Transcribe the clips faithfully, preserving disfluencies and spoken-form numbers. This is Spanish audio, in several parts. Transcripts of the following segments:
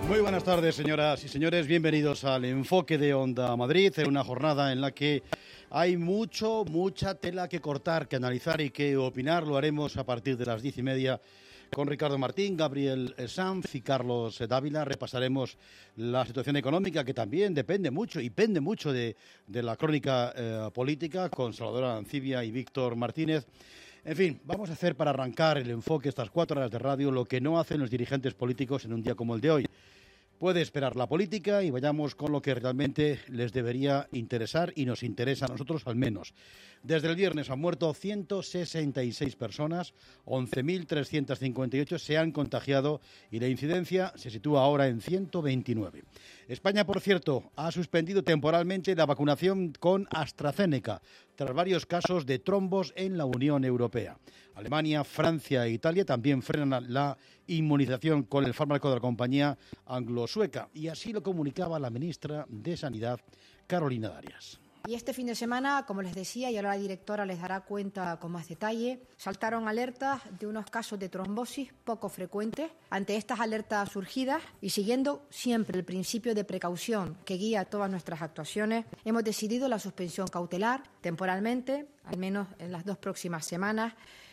Muy buenas tardes, señoras y señores. Bienvenidos al Enfoque de Onda Madrid, en una jornada en la que hay mucho, mucha tela que cortar, que analizar y que opinar. Lo haremos a partir de las diez y media con Ricardo Martín, Gabriel Sanz y Carlos Dávila. Repasaremos la situación económica, que también depende mucho y pende mucho de, de la crónica eh, política, con Salvador Arancibia y Víctor Martínez. En fin, vamos a hacer para arrancar el enfoque, estas cuatro horas de radio, lo que no hacen los dirigentes políticos en un día como el de hoy. Puede esperar la política y vayamos con lo que realmente les debería interesar y nos interesa a nosotros al menos. Desde el viernes han muerto ciento sesenta y seis personas, once mil trescientos cincuenta y ocho se han contagiado y la incidencia se sitúa ahora en ciento veintinueve. España, por cierto, ha suspendido temporalmente la vacunación con AstraZeneca tras varios casos de trombos en la Unión Europea. Alemania, Francia e Italia también frenan la inmunización con el fármaco de la compañía anglo-sueca, y así lo comunicaba la ministra de Sanidad, Carolina Darias. Y este fin de semana, como les decía, y ahora la directora les dará cuenta con más detalle, saltaron alertas de unos casos de trombosis poco frecuentes. Ante estas alertas surgidas y siguiendo siempre el principio de precaución que guía todas nuestras actuaciones, hemos decidido la suspensión cautelar temporalmente, al menos en las dos próximas semanas,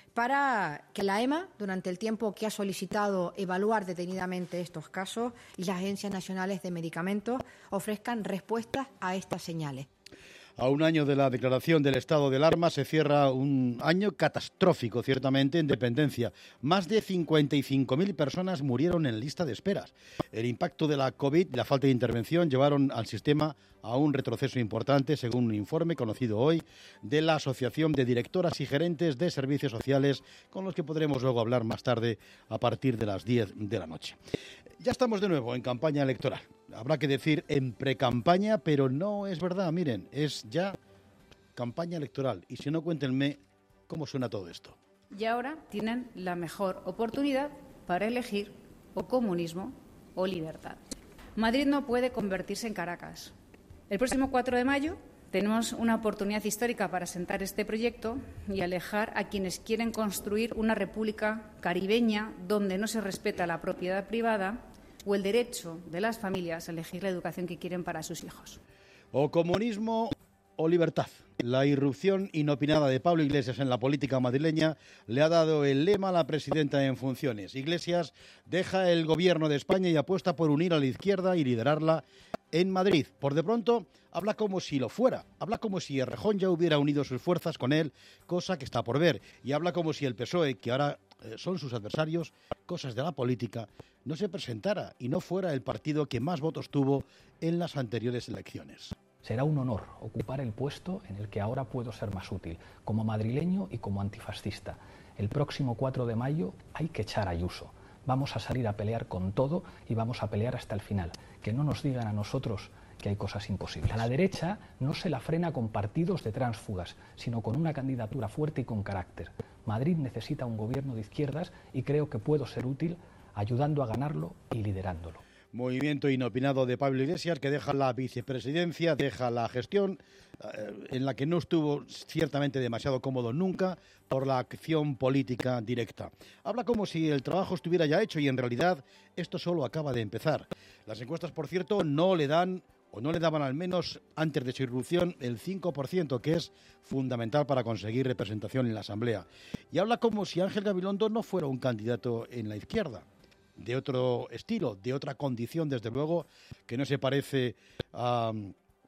para que la E M A, durante el tiempo que ha solicitado evaluar detenidamente estos casos, y las agencias nacionales de medicamentos ofrezcan respuestas a estas señales. A un año de la declaración del estado de alarma se cierra un año catastrófico, ciertamente, en dependencia. Más de cincuenta y cinco mil personas murieron en lista de esperas. El impacto de la COVID y la falta de intervención llevaron al sistema a un retroceso importante, según un informe conocido hoy de la Asociación de Directoras y Gerentes de Servicios Sociales, con los que podremos luego hablar más tarde a partir de las diez de la noche. Ya estamos de nuevo en campaña electoral. Habrá que decir en precampaña, pero no es verdad, miren, es ya campaña electoral. Y si no, cuéntenme cómo suena todo esto. Y ahora tienen la mejor oportunidad para elegir o comunismo o libertad. Madrid no puede convertirse en Caracas. El próximo cuatro de mayo tenemos una oportunidad histórica para sentar este proyecto y alejar a quienes quieren construir una república caribeña donde no se respeta la propiedad privada o el derecho de las familias a elegir la educación que quieren para sus hijos. O comunismo o libertad. La irrupción inopinada de Pablo Iglesias en la política madrileña le ha dado el lema a la presidenta en funciones. Iglesias deja el gobierno de España y apuesta por unir a la izquierda y liderarla en Madrid. Por de pronto, habla como si lo fuera. Habla como si Errejón ya hubiera unido sus fuerzas con él, cosa que está por ver. Y habla como si el P S O E, que ahora eh, son sus adversarios, cosas de la política, no se presentara y no fuera el partido que más votos tuvo en las anteriores elecciones. Será un honor ocupar el puesto en el que ahora puedo ser más útil, como madrileño y como antifascista. El próximo cuatro de mayo hay que echar a Ayuso. Vamos a salir a pelear con todo y vamos a pelear hasta el final. Que no nos digan a nosotros que hay cosas imposibles. A la derecha no se la frena con partidos de tránsfugas, sino con una candidatura fuerte y con carácter. Madrid necesita un gobierno de izquierdas y creo que puedo ser útil ayudando a ganarlo y liderándolo. Movimiento inopinado de Pablo Iglesias, que deja la vicepresidencia, deja la gestión, eh, en la que no estuvo ciertamente demasiado cómodo nunca por la acción política directa. Habla como si el trabajo estuviera ya hecho y en realidad esto solo acaba de empezar. Las encuestas, por cierto, no le dan o no le daban al menos antes de su irrupción el cinco por ciento, que es fundamental para conseguir representación en la Asamblea. Y habla como si Ángel Gabilondo no fuera un candidato en la izquierda, de otro estilo, de otra condición, desde luego, que no se parece a um,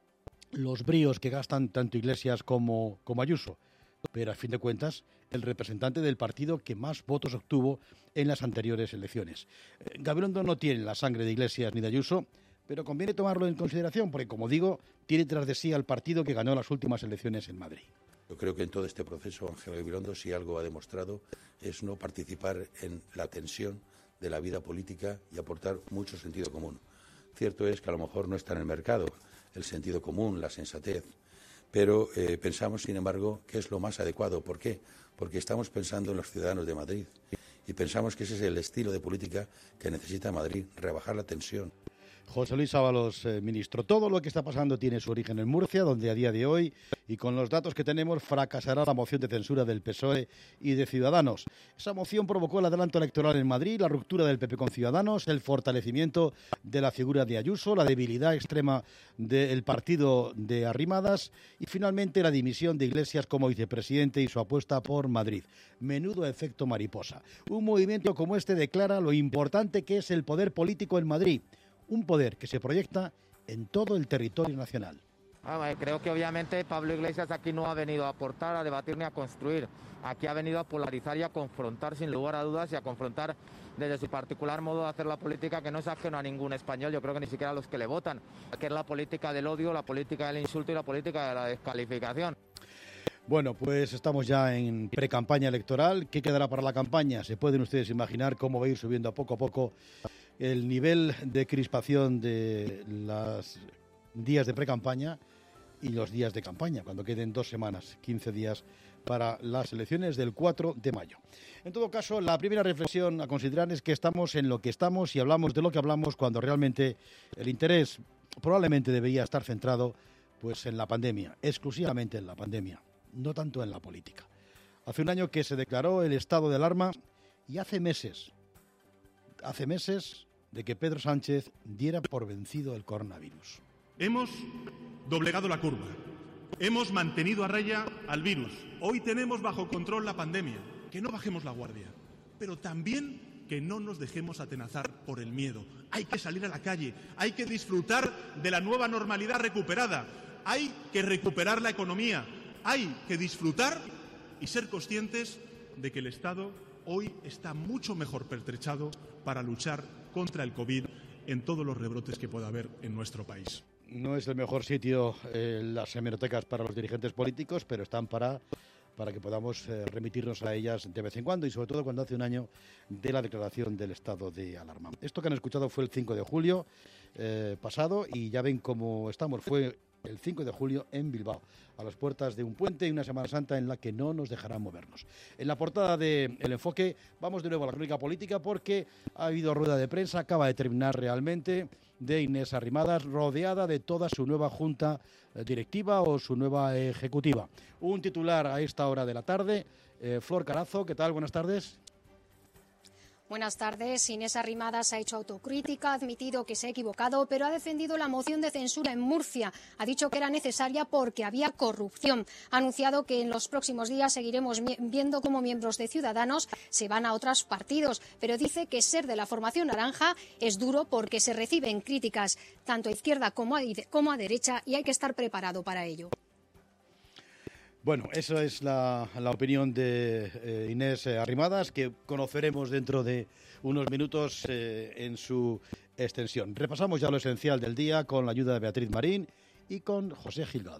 los bríos que gastan tanto Iglesias como, como Ayuso. Pero, a fin de cuentas, el representante del partido que más votos obtuvo en las anteriores elecciones. Eh, Gabilondo no tiene la sangre de Iglesias ni de Ayuso, pero conviene tomarlo en consideración, porque, como digo, tiene tras de sí al partido que ganó las últimas elecciones en Madrid. Yo creo que en todo este proceso Ángel Gabilondo, si algo ha demostrado, es no participar en la tensión de la vida política y aportar mucho sentido común. Cierto es que a lo mejor no está en el mercado el sentido común, la sensatez, pero eh, pensamos, sin embargo, que es lo más adecuado. ¿Por qué? Porque estamos pensando en los ciudadanos de Madrid y pensamos que ese es el estilo de política que necesita Madrid, rebajar la tensión. José Luis Ábalos, eh, ministro. Todo lo que está pasando tiene su origen en Murcia, donde a día de hoy, y con los datos que tenemos, fracasará la moción de censura del P S O E y de Ciudadanos. Esa moción provocó el adelanto electoral en Madrid, la ruptura del P P con Ciudadanos, el fortalecimiento de la figura de Ayuso, la debilidad extrema del partido de Arrimadas y finalmente la dimisión de Iglesias como vicepresidente y su apuesta por Madrid. Menudo efecto mariposa. Un movimiento como este declara lo importante que es el poder político en Madrid. Un poder que se proyecta en todo el territorio nacional. Ah, creo que obviamente Pablo Iglesias aquí no ha venido a aportar, a debatir ni a construir. Aquí ha venido a polarizar y a confrontar sin lugar a dudas y a confrontar desde su particular modo de hacer la política, que no es ajeno a ningún español, yo creo que ni siquiera a los que le votan, que es la política del odio, la política del insulto y la política de la descalificación. Bueno, pues estamos ya en pre-campaña electoral. ¿Qué quedará para la campaña? Se pueden ustedes imaginar cómo va a ir subiendo a poco a poco el nivel de crispación de los días de pre-campaña y los días de campaña, cuando queden dos semanas, quince días para las elecciones del cuatro de mayo. En todo caso, la primera reflexión a considerar es que estamos en lo que estamos y hablamos de lo que hablamos cuando realmente el interés probablemente debería estar centrado pues en la pandemia, exclusivamente en la pandemia, no tanto en la política. Hace un año que se declaró el estado de alarma y hace meses, hace meses de que Pedro Sánchez diera por vencido el coronavirus. Hemos doblegado la curva, hemos mantenido a raya al virus. Hoy tenemos bajo control la pandemia. Que no bajemos la guardia, pero también que no nos dejemos atenazar por el miedo. Hay que salir a la calle, hay que disfrutar de la nueva normalidad recuperada, hay que recuperar la economía, hay que disfrutar y ser conscientes de que el Estado hoy está mucho mejor pertrechado para luchar contra el COVID en todos los rebrotes que pueda haber en nuestro país. No es el mejor sitio eh, las hemerotecas para los dirigentes políticos, pero están para, para que podamos eh, remitirnos a ellas de vez en cuando y sobre todo cuando hace un año de la declaración del estado de alarma. Esto que han escuchado fue el cinco de julio eh, pasado y ya ven cómo estamos. Fue el cinco de julio en Bilbao, a las puertas de un puente y una Semana Santa en la que no nos dejarán movernos. En la portada de El Enfoque vamos de nuevo a la crónica política porque ha habido rueda de prensa, acaba de terminar realmente, de Inés Arrimadas, rodeada de toda su nueva junta directiva o su nueva ejecutiva. Un titular a esta hora de la tarde, eh, Flor Carazo, ¿qué tal? Buenas tardes. Buenas tardes. Inés Arrimadas ha hecho autocrítica, ha admitido que se ha equivocado, pero ha defendido la moción de censura en Murcia. Ha dicho que era necesaria porque había corrupción. Ha anunciado que en los próximos días seguiremos viendo cómo miembros de Ciudadanos se van a otros partidos, pero dice que ser de la formación naranja es duro porque se reciben críticas tanto a izquierda como a, como a derecha y hay que estar preparado para ello. Bueno, esa es la, la opinión de eh, Inés Arrimadas, que conoceremos dentro de unos minutos eh, en su extensión. Repasamos ya lo esencial del día con la ayuda de Beatriz Marín y con José Gilgado.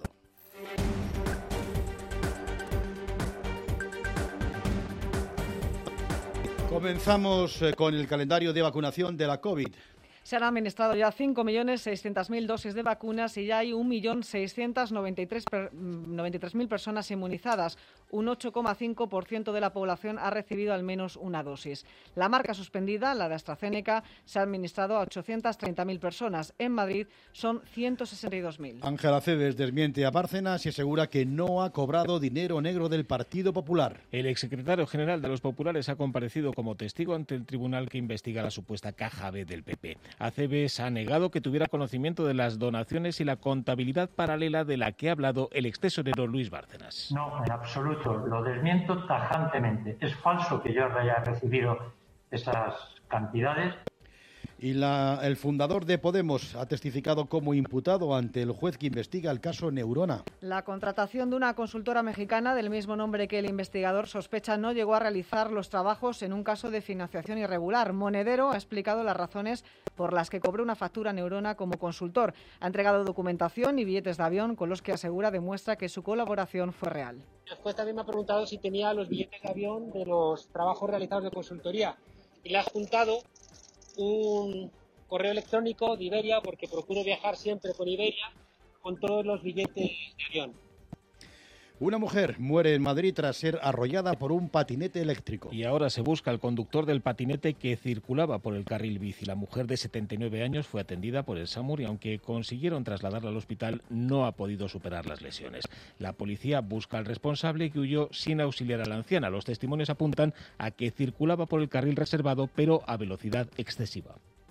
Comenzamos eh, con el calendario de vacunación de la COVID. Se han administrado ya cinco millones seiscientas mil dosis de vacunas y ya hay un millón seiscientos noventa y tres mil personas inmunizadas. Un ocho coma cinco por ciento de la población ha recibido al menos una dosis. La marca suspendida, la de AstraZeneca, se ha administrado a ochocientas treinta mil personas. En Madrid son ciento sesenta y dos mil. Ángela Cebes desmiente a Bárcenas y asegura que no ha cobrado dinero negro del Partido Popular. El exsecretario general de los Populares ha comparecido como testigo ante el tribunal que investiga la supuesta caja B del P P. Acebes ha negado que tuviera conocimiento de las donaciones y la contabilidad paralela de la que ha hablado el extesorero Luis Bárcenas. No, en absoluto, lo desmiento tajantemente. Es falso que yo haya recibido esas cantidades. Y la, el fundador de Podemos ha testificado como imputado ante el juez que investiga el caso Neurona. La contratación de una consultora mexicana del mismo nombre que el investigador sospecha no llegó a realizar los trabajos en un caso de financiación irregular. Monedero ha explicado las razones por las que cobró una factura a Neurona como consultor. Ha entregado documentación y billetes de avión con los que asegura demuestra que su colaboración fue real. El juez también me ha preguntado si tenía los billetes de avión de los trabajos realizados de consultoría y le ha juntado un correo electrónico de Iberia, porque procuro viajar siempre con Iberia, con todos los billetes de avión. Una mujer muere en Madrid tras ser arrollada por un patinete eléctrico. Y ahora se busca al conductor del patinete que circulaba por el carril bici. La mujer de setenta y nueve años fue atendida por el SAMUR y aunque consiguieron trasladarla al hospital, no ha podido superar las lesiones. La policía busca al responsable que huyó sin auxiliar a la anciana. Los testimonios apuntan a que circulaba por el carril reservado, pero a velocidad excesiva.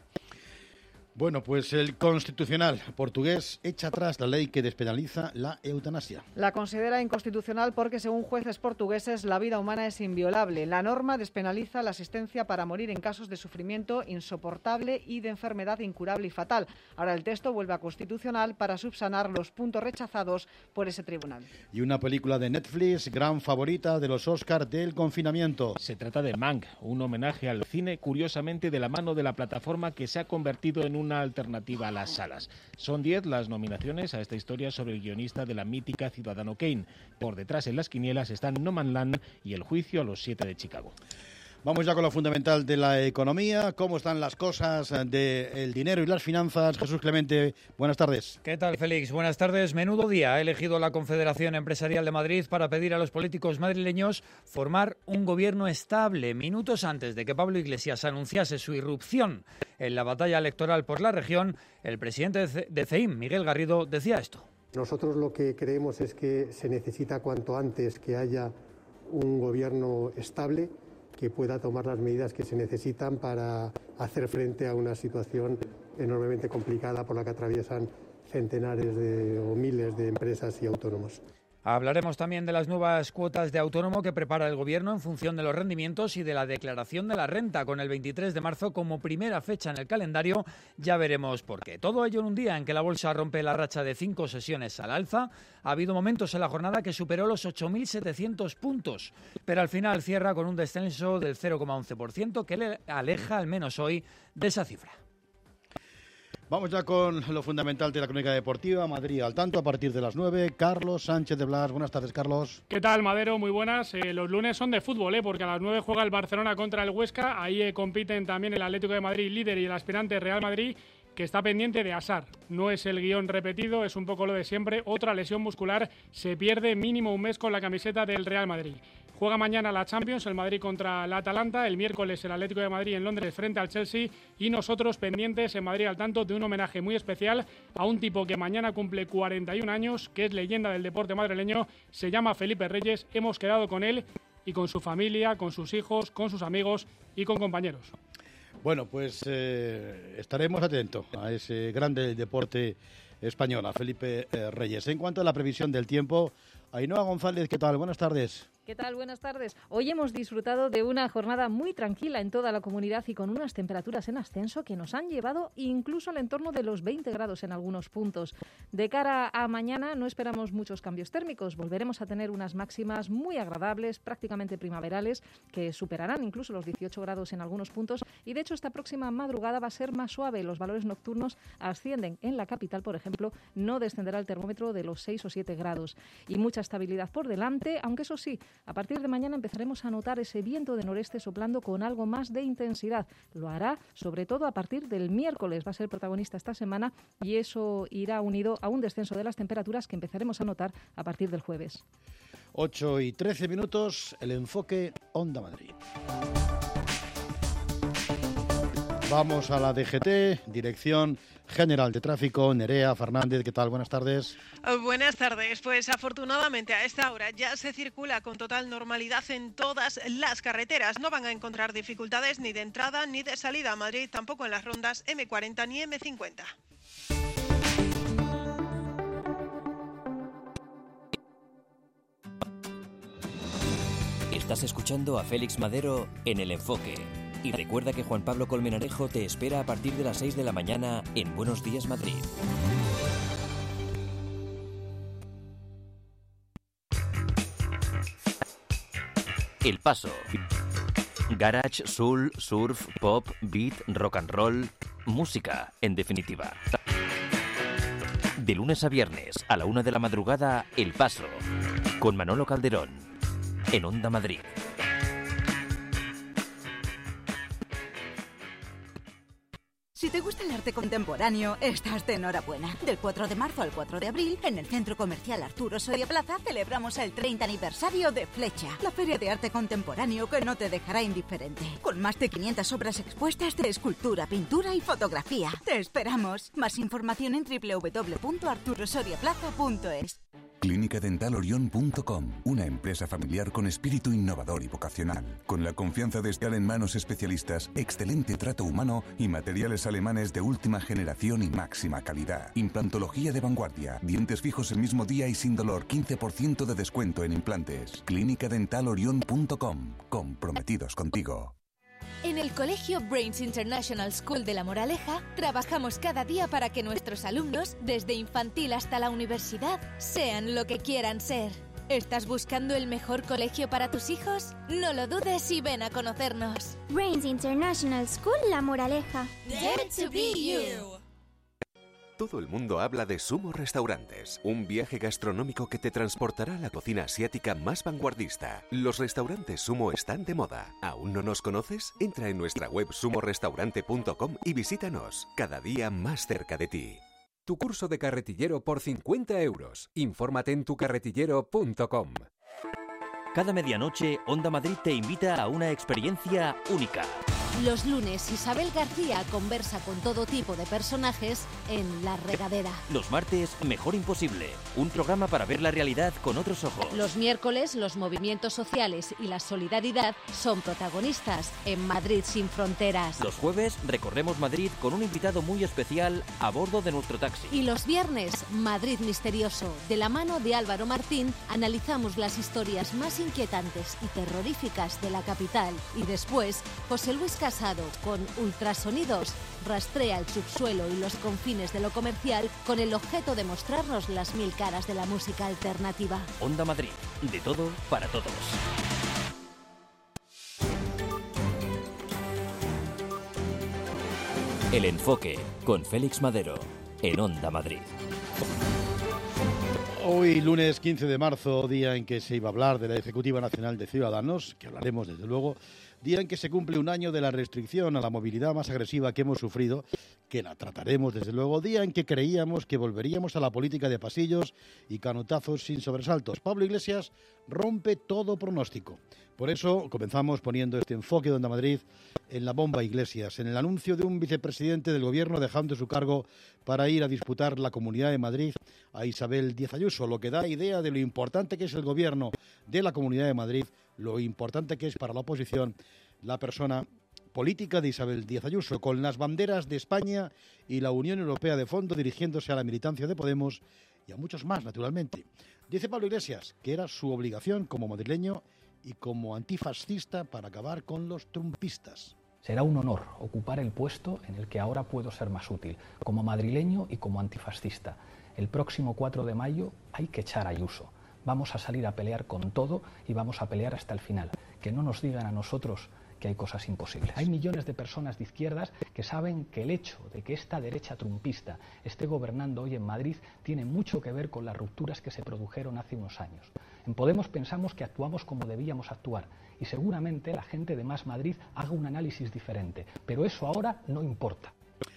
Bueno, pues el Constitucional portugués echa atrás la ley que despenaliza la eutanasia. La considera inconstitucional porque, según jueces portugueses, la vida humana es inviolable. La norma despenaliza la asistencia para morir en casos de sufrimiento insoportable y de enfermedad incurable y fatal. Ahora el texto vuelve a Constitucional para subsanar los puntos rechazados por ese tribunal. Y una película de Netflix, gran favorita de los Oscars del confinamiento. Se trata de Mank, un homenaje al cine, curiosamente de la mano de la plataforma que se ha convertido en un una alternativa a las salas. Son diez las nominaciones a esta historia sobre el guionista de la mítica Ciudadano Kane. Por detrás en las quinielas están No Man's Land y El juicio a los siete de Chicago. Vamos ya con lo fundamental de la economía. ¿Cómo están las cosas del dinero y las finanzas? Jesús Clemente, buenas tardes. ¿Qué tal, Félix? Buenas tardes. Menudo día ha elegido la Confederación Empresarial de Madrid para pedir a los políticos madrileños formar un gobierno estable. Minutos antes de que Pablo Iglesias anunciase su irrupción en la batalla electoral por la región, el presidente de C E I M, Miguel Garrido, decía esto. Nosotros lo que creemos es que se necesita cuanto antes que haya un gobierno estable que pueda tomar las medidas que se necesitan para hacer frente a una situación enormemente complicada por la que atraviesan centenares de, o miles de empresas y autónomos. Hablaremos también de las nuevas cuotas de autónomo que prepara el Gobierno en función de los rendimientos y de la declaración de la renta, con el veintitrés de marzo como primera fecha en el calendario. Ya veremos por qué. Todo ello en un día en que la bolsa rompe la racha de cinco sesiones al alza. Ha habido momentos en la jornada que superó los ocho mil setecientos puntos, pero al final cierra con un descenso del cero coma once por ciento que le aleja, al menos hoy, de esa cifra. Vamos ya con lo fundamental de la crónica deportiva. Madrid al tanto a partir de las nueve. Carlos Sánchez de Blas. Buenas tardes, Carlos. ¿Qué tal, Madero? Muy buenas. Eh, los lunes son de fútbol, ¿eh? Porque a las nueve juega el Barcelona contra el Huesca. Ahí eh, compiten también el Atlético de Madrid, líder, y el aspirante Real Madrid, que está pendiente de Hazard. No es el guión repetido, es un poco lo de siempre. Otra lesión muscular, se pierde mínimo un mes con la camiseta del Real Madrid. Juega mañana la Champions, el Madrid contra la Atalanta, el miércoles el Atlético de Madrid en Londres frente al Chelsea, y nosotros pendientes en Madrid al tanto de un homenaje muy especial a un tipo que mañana cumple cuarenta y un años, que es leyenda del deporte madrileño, se llama Felipe Reyes. Hemos quedado con él y con su familia, con sus hijos, con sus amigos y con compañeros. Bueno, pues eh, estaremos atentos a ese grande deporte español, a Felipe eh, Reyes. En cuanto a la previsión del tiempo, Ainhoa González, ¿qué tal? Buenas tardes. ¿Qué tal? Buenas tardes. Hoy hemos disfrutado de una jornada muy tranquila en toda la comunidad y con unas temperaturas en ascenso que nos han llevado incluso al entorno de los veinte grados en algunos puntos. De cara a mañana no esperamos muchos cambios térmicos. Volveremos a tener unas máximas muy agradables, prácticamente primaverales, que superarán incluso los dieciocho grados en algunos puntos. Y de hecho esta próxima madrugada va a ser más suave. Los valores nocturnos ascienden. En la capital, por ejemplo, no descenderá el termómetro de los seis o siete grados. Y mucha estabilidad por delante, aunque eso sí, a partir de mañana empezaremos a notar ese viento de noreste soplando con algo más de intensidad. Lo hará sobre todo a partir del miércoles. Va a ser protagonista esta semana y eso irá unido a un descenso de las temperaturas que empezaremos a notar a partir del jueves. ocho y trece minutos, el enfoque Onda Madrid. Vamos a la D G T, Dirección General de Tráfico. Nerea Fernández, ¿qué tal? Buenas tardes. Buenas tardes. Pues afortunadamente a esta hora ya se circula con total normalidad en todas las carreteras. No van a encontrar dificultades ni de entrada ni de salida a Madrid, tampoco en las rondas eme cuarenta ni eme cincuenta. Estás escuchando a Félix Madero en El Enfoque. Y recuerda que Juan Pablo Colmenarejo te espera a partir de las seis de la mañana en Buenos Días Madrid. El Paso. Garage, soul, surf, pop, beat, rock and roll. Música, en definitiva. De lunes a viernes, a la una de la madrugada, El Paso. Con Manolo Calderón. En Onda Madrid. Si te gusta el arte contemporáneo, estás de enhorabuena. Del cuatro de marzo al cuatro de abril, en el Centro Comercial Arturo Soria Plaza, celebramos el treinta aniversario de Flecha, la feria de arte contemporáneo que no te dejará indiferente. Con más de quinientas obras expuestas de escultura, pintura y fotografía. ¡Te esperamos! Más información en doble u doble u doble u punto arturo soria plaza punto es. Clínica Dental Orión punto com, una empresa familiar con espíritu innovador y vocacional. Con la confianza de estar en manos especialistas, excelente trato humano y materiales alemanes de última generación y máxima calidad. Implantología de vanguardia, dientes fijos el mismo día y sin dolor, quince por ciento de descuento en implantes. Clínica Dental Orión punto com, comprometidos contigo. En el Colegio Brains International School de La Moraleja, trabajamos cada día para que nuestros alumnos, desde infantil hasta la universidad, sean lo que quieran ser. ¿Estás buscando el mejor colegio para tus hijos? No lo dudes y ven a conocernos. Brains International School La Moraleja. Dare to be you. Todo el mundo habla de Sumo Restaurantes, un viaje gastronómico que te transportará a la cocina asiática más vanguardista. Los restaurantes Sumo están de moda. ¿Aún no nos conoces? Entra en nuestra web sumo restaurante punto com y visítanos, cada día más cerca de ti. Tu curso de carretillero por cincuenta euros. Infórmate en tu carretillero punto com. Cada medianoche, Onda Madrid te invita a una experiencia única. Los lunes, Isabel García conversa con todo tipo de personajes en La Regadera. Los martes, Mejor Imposible, un programa para ver la realidad con otros ojos. Los miércoles, los movimientos sociales y la solidaridad son protagonistas en Madrid sin fronteras. Los jueves, recorremos Madrid con un invitado muy especial a bordo de nuestro taxi. Y los viernes, Madrid Misterioso. De la mano de Álvaro Martín, analizamos las historias más inquietantes y terroríficas de la capital. Y después, José Luis Casado, con Ultrasonidos, rastrea el subsuelo y los confines de lo comercial con el objeto de mostrarnos las mil caras de la música alternativa. Onda Madrid, de todo para todos. El Enfoque, con Félix Madero, en Onda Madrid. Hoy, lunes quince de marzo, día en que se iba a hablar de la Ejecutiva Nacional de Ciudadanos, que hablaremos desde luego, día en que se cumple un año de la restricción a la movilidad más agresiva que hemos sufrido, que la trataremos desde luego, día en que creíamos que volveríamos a la política de pasillos y canotazos sin sobresaltos. Pablo Iglesias rompe todo pronóstico. Por eso comenzamos poniendo este enfoque de Onda Madrid en la bomba Iglesias, en el anuncio de un vicepresidente del Gobierno dejando su cargo para ir a disputar la Comunidad de Madrid a Isabel Díaz Ayuso, lo que da idea de lo importante que es el Gobierno de la Comunidad de Madrid, lo importante que es para la oposición la persona política de Isabel Díaz Ayuso, con las banderas de España y la Unión Europea de fondo, dirigiéndose a la militancia de Podemos y a muchos más, naturalmente. Dice Pablo Iglesias que era su obligación como madrileño y como antifascista para acabar con los trumpistas. Será un honor ocupar el puesto en el que ahora puedo ser más útil, como madrileño y como antifascista. El próximo cuatro de mayo hay que echar a Ayuso. Vamos a salir a pelear con todo y vamos a pelear hasta el final. Que no nos digan a nosotros que hay cosas imposibles. Hay millones de personas de izquierdas que saben que el hecho de que esta derecha trumpista esté gobernando hoy en Madrid tiene mucho que ver con las rupturas que se produjeron hace unos años. En Podemos pensamos que actuamos como debíamos actuar y seguramente la gente de Más Madrid haga un análisis diferente, pero eso ahora no importa.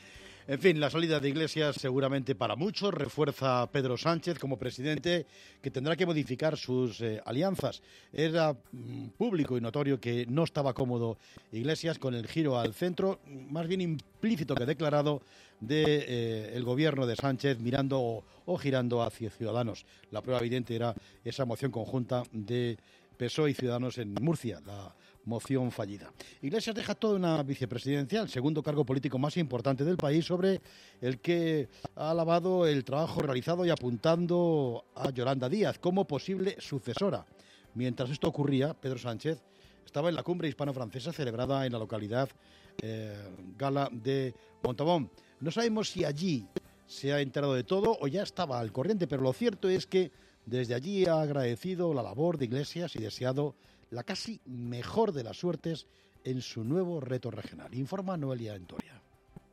En fin, la salida de Iglesias seguramente para muchos refuerza a Pedro Sánchez como presidente, que tendrá que modificar sus eh, alianzas. Era mm, público y notorio que no estaba cómodo Iglesias con el giro al centro, más bien implícito que declarado, de eh, el gobierno de Sánchez mirando o, o girando hacia Ciudadanos. La prueba evidente era esa moción conjunta de P S O E y Ciudadanos en Murcia, la moción fallida. Iglesias deja toda una vicepresidencia, el segundo cargo político más importante del país, sobre el que ha alabado el trabajo realizado y apuntando a Yolanda Díaz como posible sucesora. Mientras esto ocurría, Pedro Sánchez estaba en la cumbre hispano-francesa celebrada en la localidad eh, gala de Montauban. No sabemos si allí se ha enterado de todo o ya estaba al corriente, pero lo cierto es que desde allí ha agradecido la labor de Iglesias y deseado la casi mejor de las suertes en su nuevo reto regional. Informa Noelia Entoria.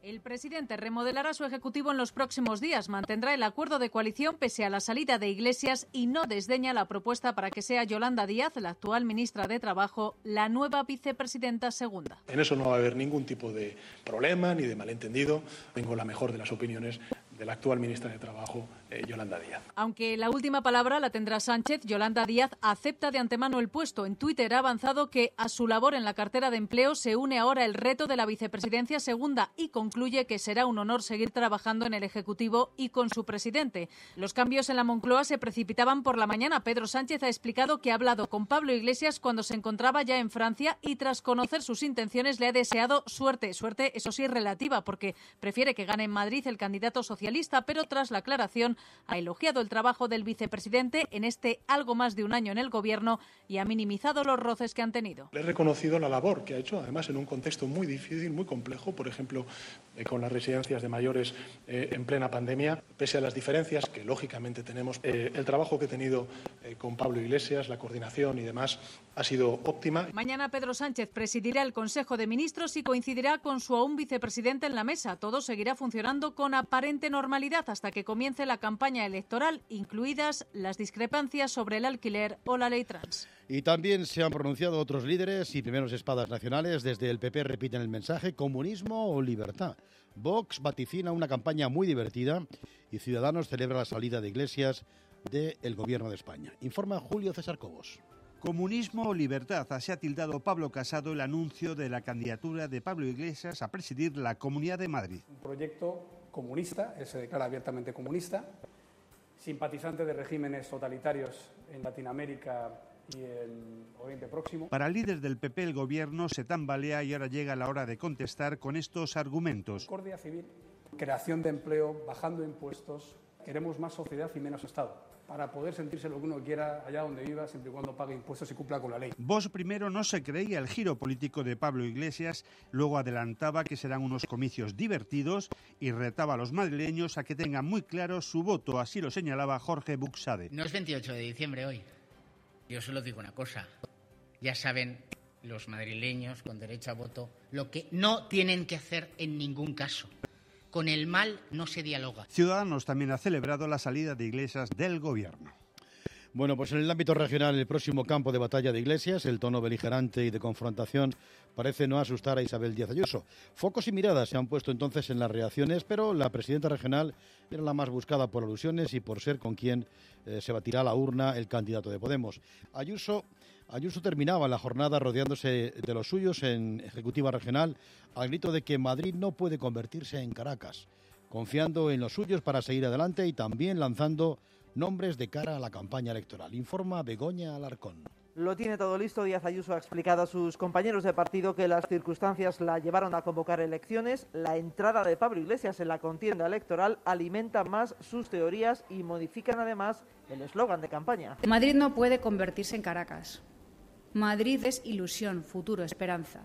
El presidente remodelará su ejecutivo en los próximos días, mantendrá el acuerdo de coalición pese a la salida de Iglesias y no desdeña la propuesta para que sea Yolanda Díaz, la actual ministra de Trabajo, la nueva vicepresidenta segunda. En eso no va a haber ningún tipo de problema ni de malentendido. Tengo la mejor de las opiniones de la actual ministra de Trabajo, eh, Yolanda Díaz. Aunque la última palabra la tendrá Sánchez, Yolanda Díaz acepta de antemano el puesto. En Twitter ha avanzado que a su labor en la cartera de empleo se une ahora el reto de la vicepresidencia segunda y concluye que será un honor seguir trabajando en el Ejecutivo y con su presidente. Los cambios en la Moncloa se precipitaban por la mañana. Pedro Sánchez ha explicado que ha hablado con Pablo Iglesias cuando se encontraba ya en Francia y tras conocer sus intenciones le ha deseado suerte. Suerte, eso sí, relativa, porque prefiere que gane en Madrid el candidato socialista, pero tras la aclaración ha elogiado el trabajo del vicepresidente en este algo más de un año en el Gobierno y ha minimizado los roces que han tenido. Le he reconocido la labor que ha hecho, además en un contexto muy difícil, muy complejo, por ejemplo, eh, con las residencias de mayores eh, en plena pandemia, pese a las diferencias que lógicamente tenemos. Eh, el trabajo que he tenido eh, con Pablo Iglesias, la coordinación y demás, ha sido óptima. Mañana Pedro Sánchez presidirá el Consejo de Ministros y coincidirá con su aún vicepresidente en la mesa. Todo seguirá funcionando con aparente normalidad hasta que comience la campaña electoral, incluidas las discrepancias sobre el alquiler o la ley trans. Y también se han pronunciado otros líderes y primeros espadas nacionales. Desde el P P repiten el mensaje comunismo o libertad. Vox vaticina una campaña muy divertida y Ciudadanos celebra la salida de Iglesias del Gobierno de España. Informa Julio César Cobos. Comunismo o libertad, así ha tildado Pablo Casado el anuncio de la candidatura de Pablo Iglesias a presidir la Comunidad de Madrid. Un proyecto comunista, él se declara abiertamente comunista, simpatizante de regímenes totalitarios en Latinoamérica y en Oriente Próximo. Para el líder del P P el gobierno se tambalea y ahora llega la hora de contestar con estos argumentos. Concordia civil, creación de empleo, bajando impuestos, queremos más sociedad y menos Estado, para poder sentirse lo que uno quiera allá donde viva, siempre y cuando pague impuestos y cumpla con la ley. Vox primero no se creía el giro político de Pablo Iglesias, luego adelantaba que serán unos comicios divertidos y retaba a los madrileños a que tengan muy claro su voto, así lo señalaba Jorge Buxade. No es veintiocho de diciembre hoy, yo solo digo una cosa, ya saben los madrileños con derecho a voto lo que no tienen que hacer en ningún caso. Con el mal no se dialoga. Ciudadanos también ha celebrado la salida de Iglesias del Gobierno. Bueno, pues en el ámbito regional, el próximo campo de batalla de Iglesias, el tono beligerante y de confrontación, parece no asustar a Isabel Díaz Ayuso. Focos y miradas se han puesto entonces en las reacciones, pero la presidenta regional era la más buscada por alusiones y por ser con quien eh, se batirá a la urna el candidato de Podemos. Ayuso... Ayuso terminaba la jornada rodeándose de los suyos en Ejecutiva Regional al grito de que Madrid no puede convertirse en Caracas, confiando en los suyos para seguir adelante y también lanzando nombres de cara a la campaña electoral. Informa Begoña Alarcón. Lo tiene todo listo. Díaz Ayuso ha explicado a sus compañeros de partido que las circunstancias la llevaron a convocar elecciones. La entrada de Pablo Iglesias en la contienda electoral alimenta más sus teorías y modifican además el eslogan de campaña. Madrid no puede convertirse en Caracas. Madrid es ilusión, futuro, esperanza.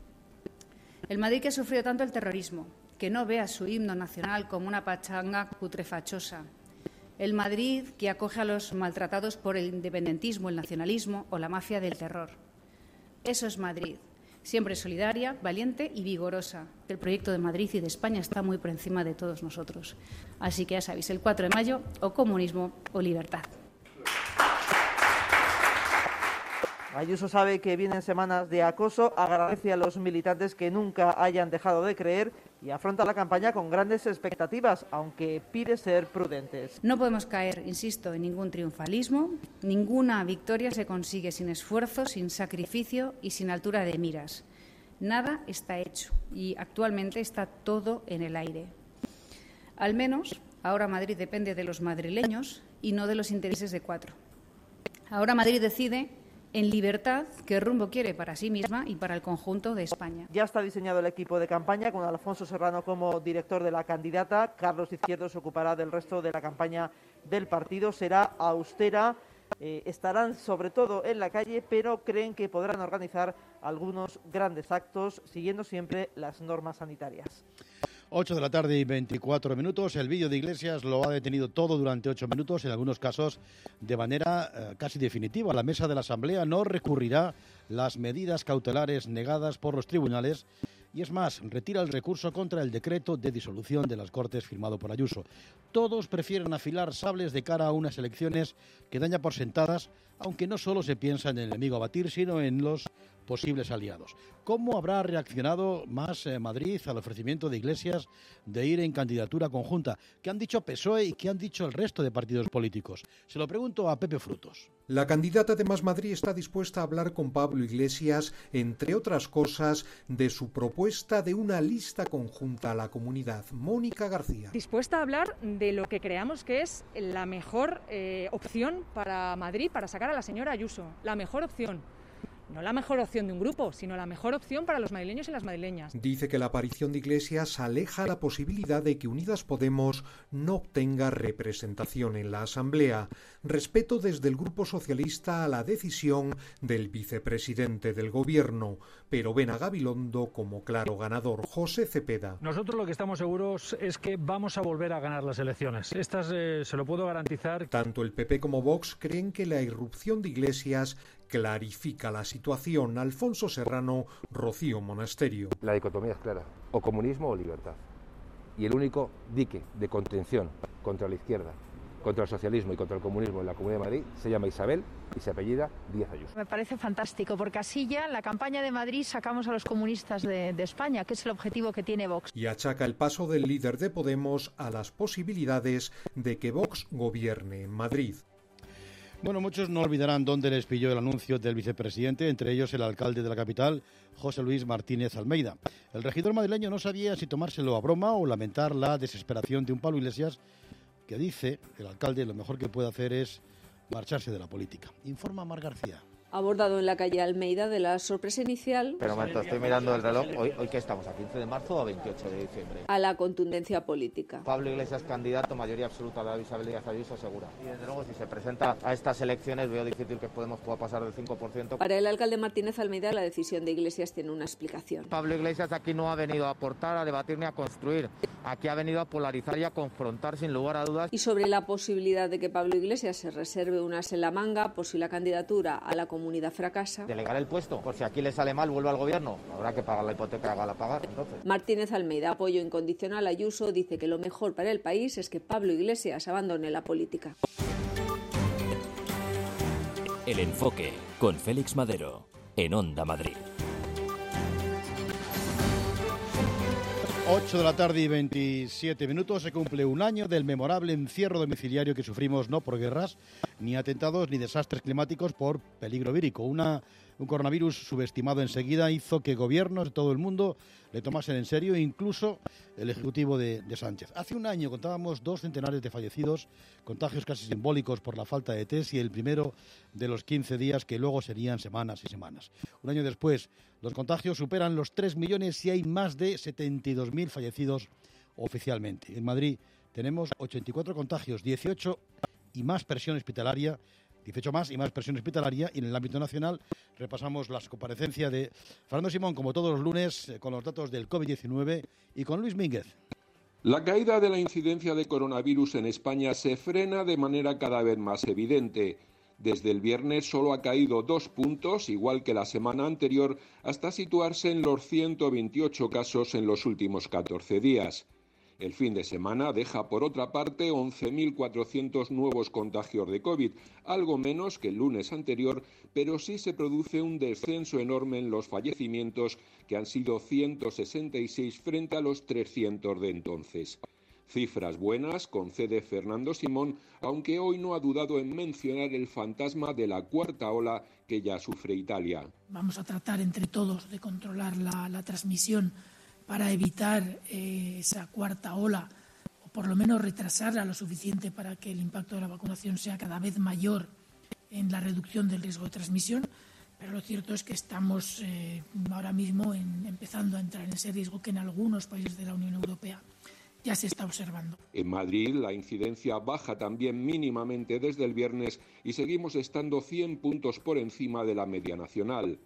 El Madrid que ha sufrido tanto el terrorismo, que no ve a su himno nacional como una pachanga putrefachosa. El Madrid que acoge a los maltratados por el independentismo, el nacionalismo o la mafia del terror. Eso es Madrid, siempre solidaria, valiente y vigorosa. El proyecto de Madrid y de España está muy por encima de todos nosotros. Así que ya sabéis, el cuatro de mayo, o comunismo o libertad. Ayuso sabe que vienen semanas de acoso, agradece a los militantes que nunca hayan dejado de creer y afronta la campaña con grandes expectativas, aunque pide ser prudentes. No podemos caer, insisto, en ningún triunfalismo. Ninguna victoria se consigue sin esfuerzo, sin sacrificio y sin altura de miras. Nada está hecho y actualmente está todo en el aire. Al menos ahora Madrid depende de los madrileños y no de los intereses de cuatro. Ahora Madrid decide en libertad qué rumbo quiere para sí misma y para el conjunto de España. Ya está diseñado el equipo de campaña con Alfonso Serrano como director de la candidata. Carlos Izquierdo se ocupará del resto de la campaña del partido. Será austera, eh, estarán sobre todo en la calle, pero creen que podrán organizar algunos grandes actos siguiendo siempre las normas sanitarias. ocho de la tarde y veinticuatro minutos. El vídeo de Iglesias lo ha detenido todo durante ocho minutos, en algunos casos de manera eh, casi definitiva. La mesa de la Asamblea no recurrirá las medidas cautelares negadas por los tribunales y, es más, retira el recurso contra el decreto de disolución de las Cortes firmado por Ayuso. Todos prefieren afilar sables de cara a unas elecciones que dan ya por sentadas, aunque no solo se piensa en el enemigo a batir, sino en los posibles aliados. ¿Cómo habrá reaccionado más eh, Madrid al ofrecimiento de Iglesias de ir en candidatura conjunta? ¿Qué han dicho P S O E y qué han dicho el resto de partidos políticos? Se lo pregunto a Pepe Frutos. La candidata de Más Madrid está dispuesta a hablar con Pablo Iglesias, entre otras cosas, de su propuesta de una lista conjunta a la comunidad. Mónica García. Dispuesta a hablar de lo que creamos que es la mejor eh, opción para Madrid, para sacar a la señora Ayuso. La mejor opción. No la mejor opción de un grupo, sino la mejor opción para los madrileños y las madrileñas. Dice que la aparición de Iglesias aleja la posibilidad de que Unidas Podemos no obtenga representación en la Asamblea. Respeto desde el Grupo Socialista a la decisión del vicepresidente del Gobierno, pero ven a Gabilondo como claro ganador. José Cepeda. Nosotros lo que estamos seguros es que vamos a volver a ganar las elecciones. Estas eh, se lo puedo garantizar. Tanto el P P como Vox creen que la irrupción de Iglesias clarifica la situación. Alfonso Serrano, Rocío Monasterio. La dicotomía es clara, o comunismo o libertad. Y el único dique de contención contra la izquierda, contra el socialismo y contra el comunismo en la Comunidad de Madrid se llama Isabel y se apellida Díaz Ayuso. Me parece fantástico, porque así ya en la campaña de Madrid sacamos a los comunistas de, de España, que es el objetivo que tiene Vox. Y achaca el paso del líder de Podemos a las posibilidades de que Vox gobierne en Madrid. Bueno, muchos no olvidarán dónde les pilló el anuncio del vicepresidente, entre ellos el alcalde de la capital, José Luis Martínez Almeida. El regidor madrileño no sabía si tomárselo a broma o lamentar la desesperación de un Pablo Iglesias que dice, el alcalde, lo mejor que puede hacer es marcharse de la política. Informa Mar García. Abordado en la calle Almeida de la sorpresa inicial. Pero un momento, estoy mirando el reloj. ¿Hoy, hoy qué estamos? ¿A quince de marzo o a veintiocho de diciembre? A la contundencia política. Pablo Iglesias candidato, mayoría absoluta de Isabel Díaz Ayuso segura. Y desde luego, si se presenta a estas elecciones, veo difícil que Podemos pueda pasar del cinco por ciento. Para el alcalde Martínez Almeida, la decisión de Iglesias tiene una explicación. Pablo Iglesias aquí no ha venido a aportar, a debatir ni a construir. Aquí ha venido a polarizar y a confrontar sin lugar a dudas. Y sobre la posibilidad de que Pablo Iglesias se reserve un as en la manga por si la candidatura a la comunidad fracasa. Delegar el puesto, por si aquí le sale mal, vuelve al gobierno. Habrá que pagar la hipoteca, hágala pagar, entonces. Martínez Almeida, apoyo incondicional a Ayuso, dice que lo mejor para el país es que Pablo Iglesias abandone la política. El enfoque con Félix Madero en Onda Madrid. ocho de la tarde y veintisiete minutos. Se cumple un año del memorable encierro domiciliario que sufrimos no por guerras, ni atentados, ni desastres climáticos, por peligro vírico. Una, un coronavirus subestimado enseguida hizo que gobiernos de todo el mundo le tomasen en serio, incluso el Ejecutivo de, de Sánchez. Hace un año contábamos dos centenares de fallecidos, contagios casi simbólicos por la falta de test y el primero de los quince días que luego serían semanas y semanas. Un año después, los contagios superan los tres millones y hay más de setenta y dos mil fallecidos oficialmente. En Madrid tenemos ochenta y cuatro contagios, dieciocho y más presión hospitalaria, dieciocho más y más presión hospitalaria. Y en el ámbito nacional repasamos las comparecencias de Fernando Simón, como todos los lunes, con los datos del COVID diecinueve y con Luis Mínguez. La caída de la incidencia de coronavirus en España se frena de manera cada vez más evidente. Desde el viernes solo ha caído dos puntos, igual que la semana anterior, hasta situarse en los ciento veintiocho casos en los últimos catorce días. El fin de semana deja, por otra parte, once mil cuatrocientos nuevos contagios de COVID, algo menos que el lunes anterior, pero sí se produce un descenso enorme en los fallecimientos, que han sido ciento sesenta y seis frente a los trescientos de entonces. Cifras buenas, concede Fernando Simón, aunque hoy no ha dudado en mencionar el fantasma de la cuarta ola que ya sufre Italia. Vamos a tratar entre todos de controlar la, la transmisión para evitar eh, esa cuarta ola, o por lo menos retrasarla lo suficiente para que el impacto de la vacunación sea cada vez mayor en la reducción del riesgo de transmisión. Pero lo cierto es que estamos eh, ahora mismo en, empezando a entrar en ese riesgo que en algunos países de la Unión Europea ya se está observando. En Madrid la incidencia baja también mínimamente desde el viernes y seguimos estando cien puntos por encima de la media nacional.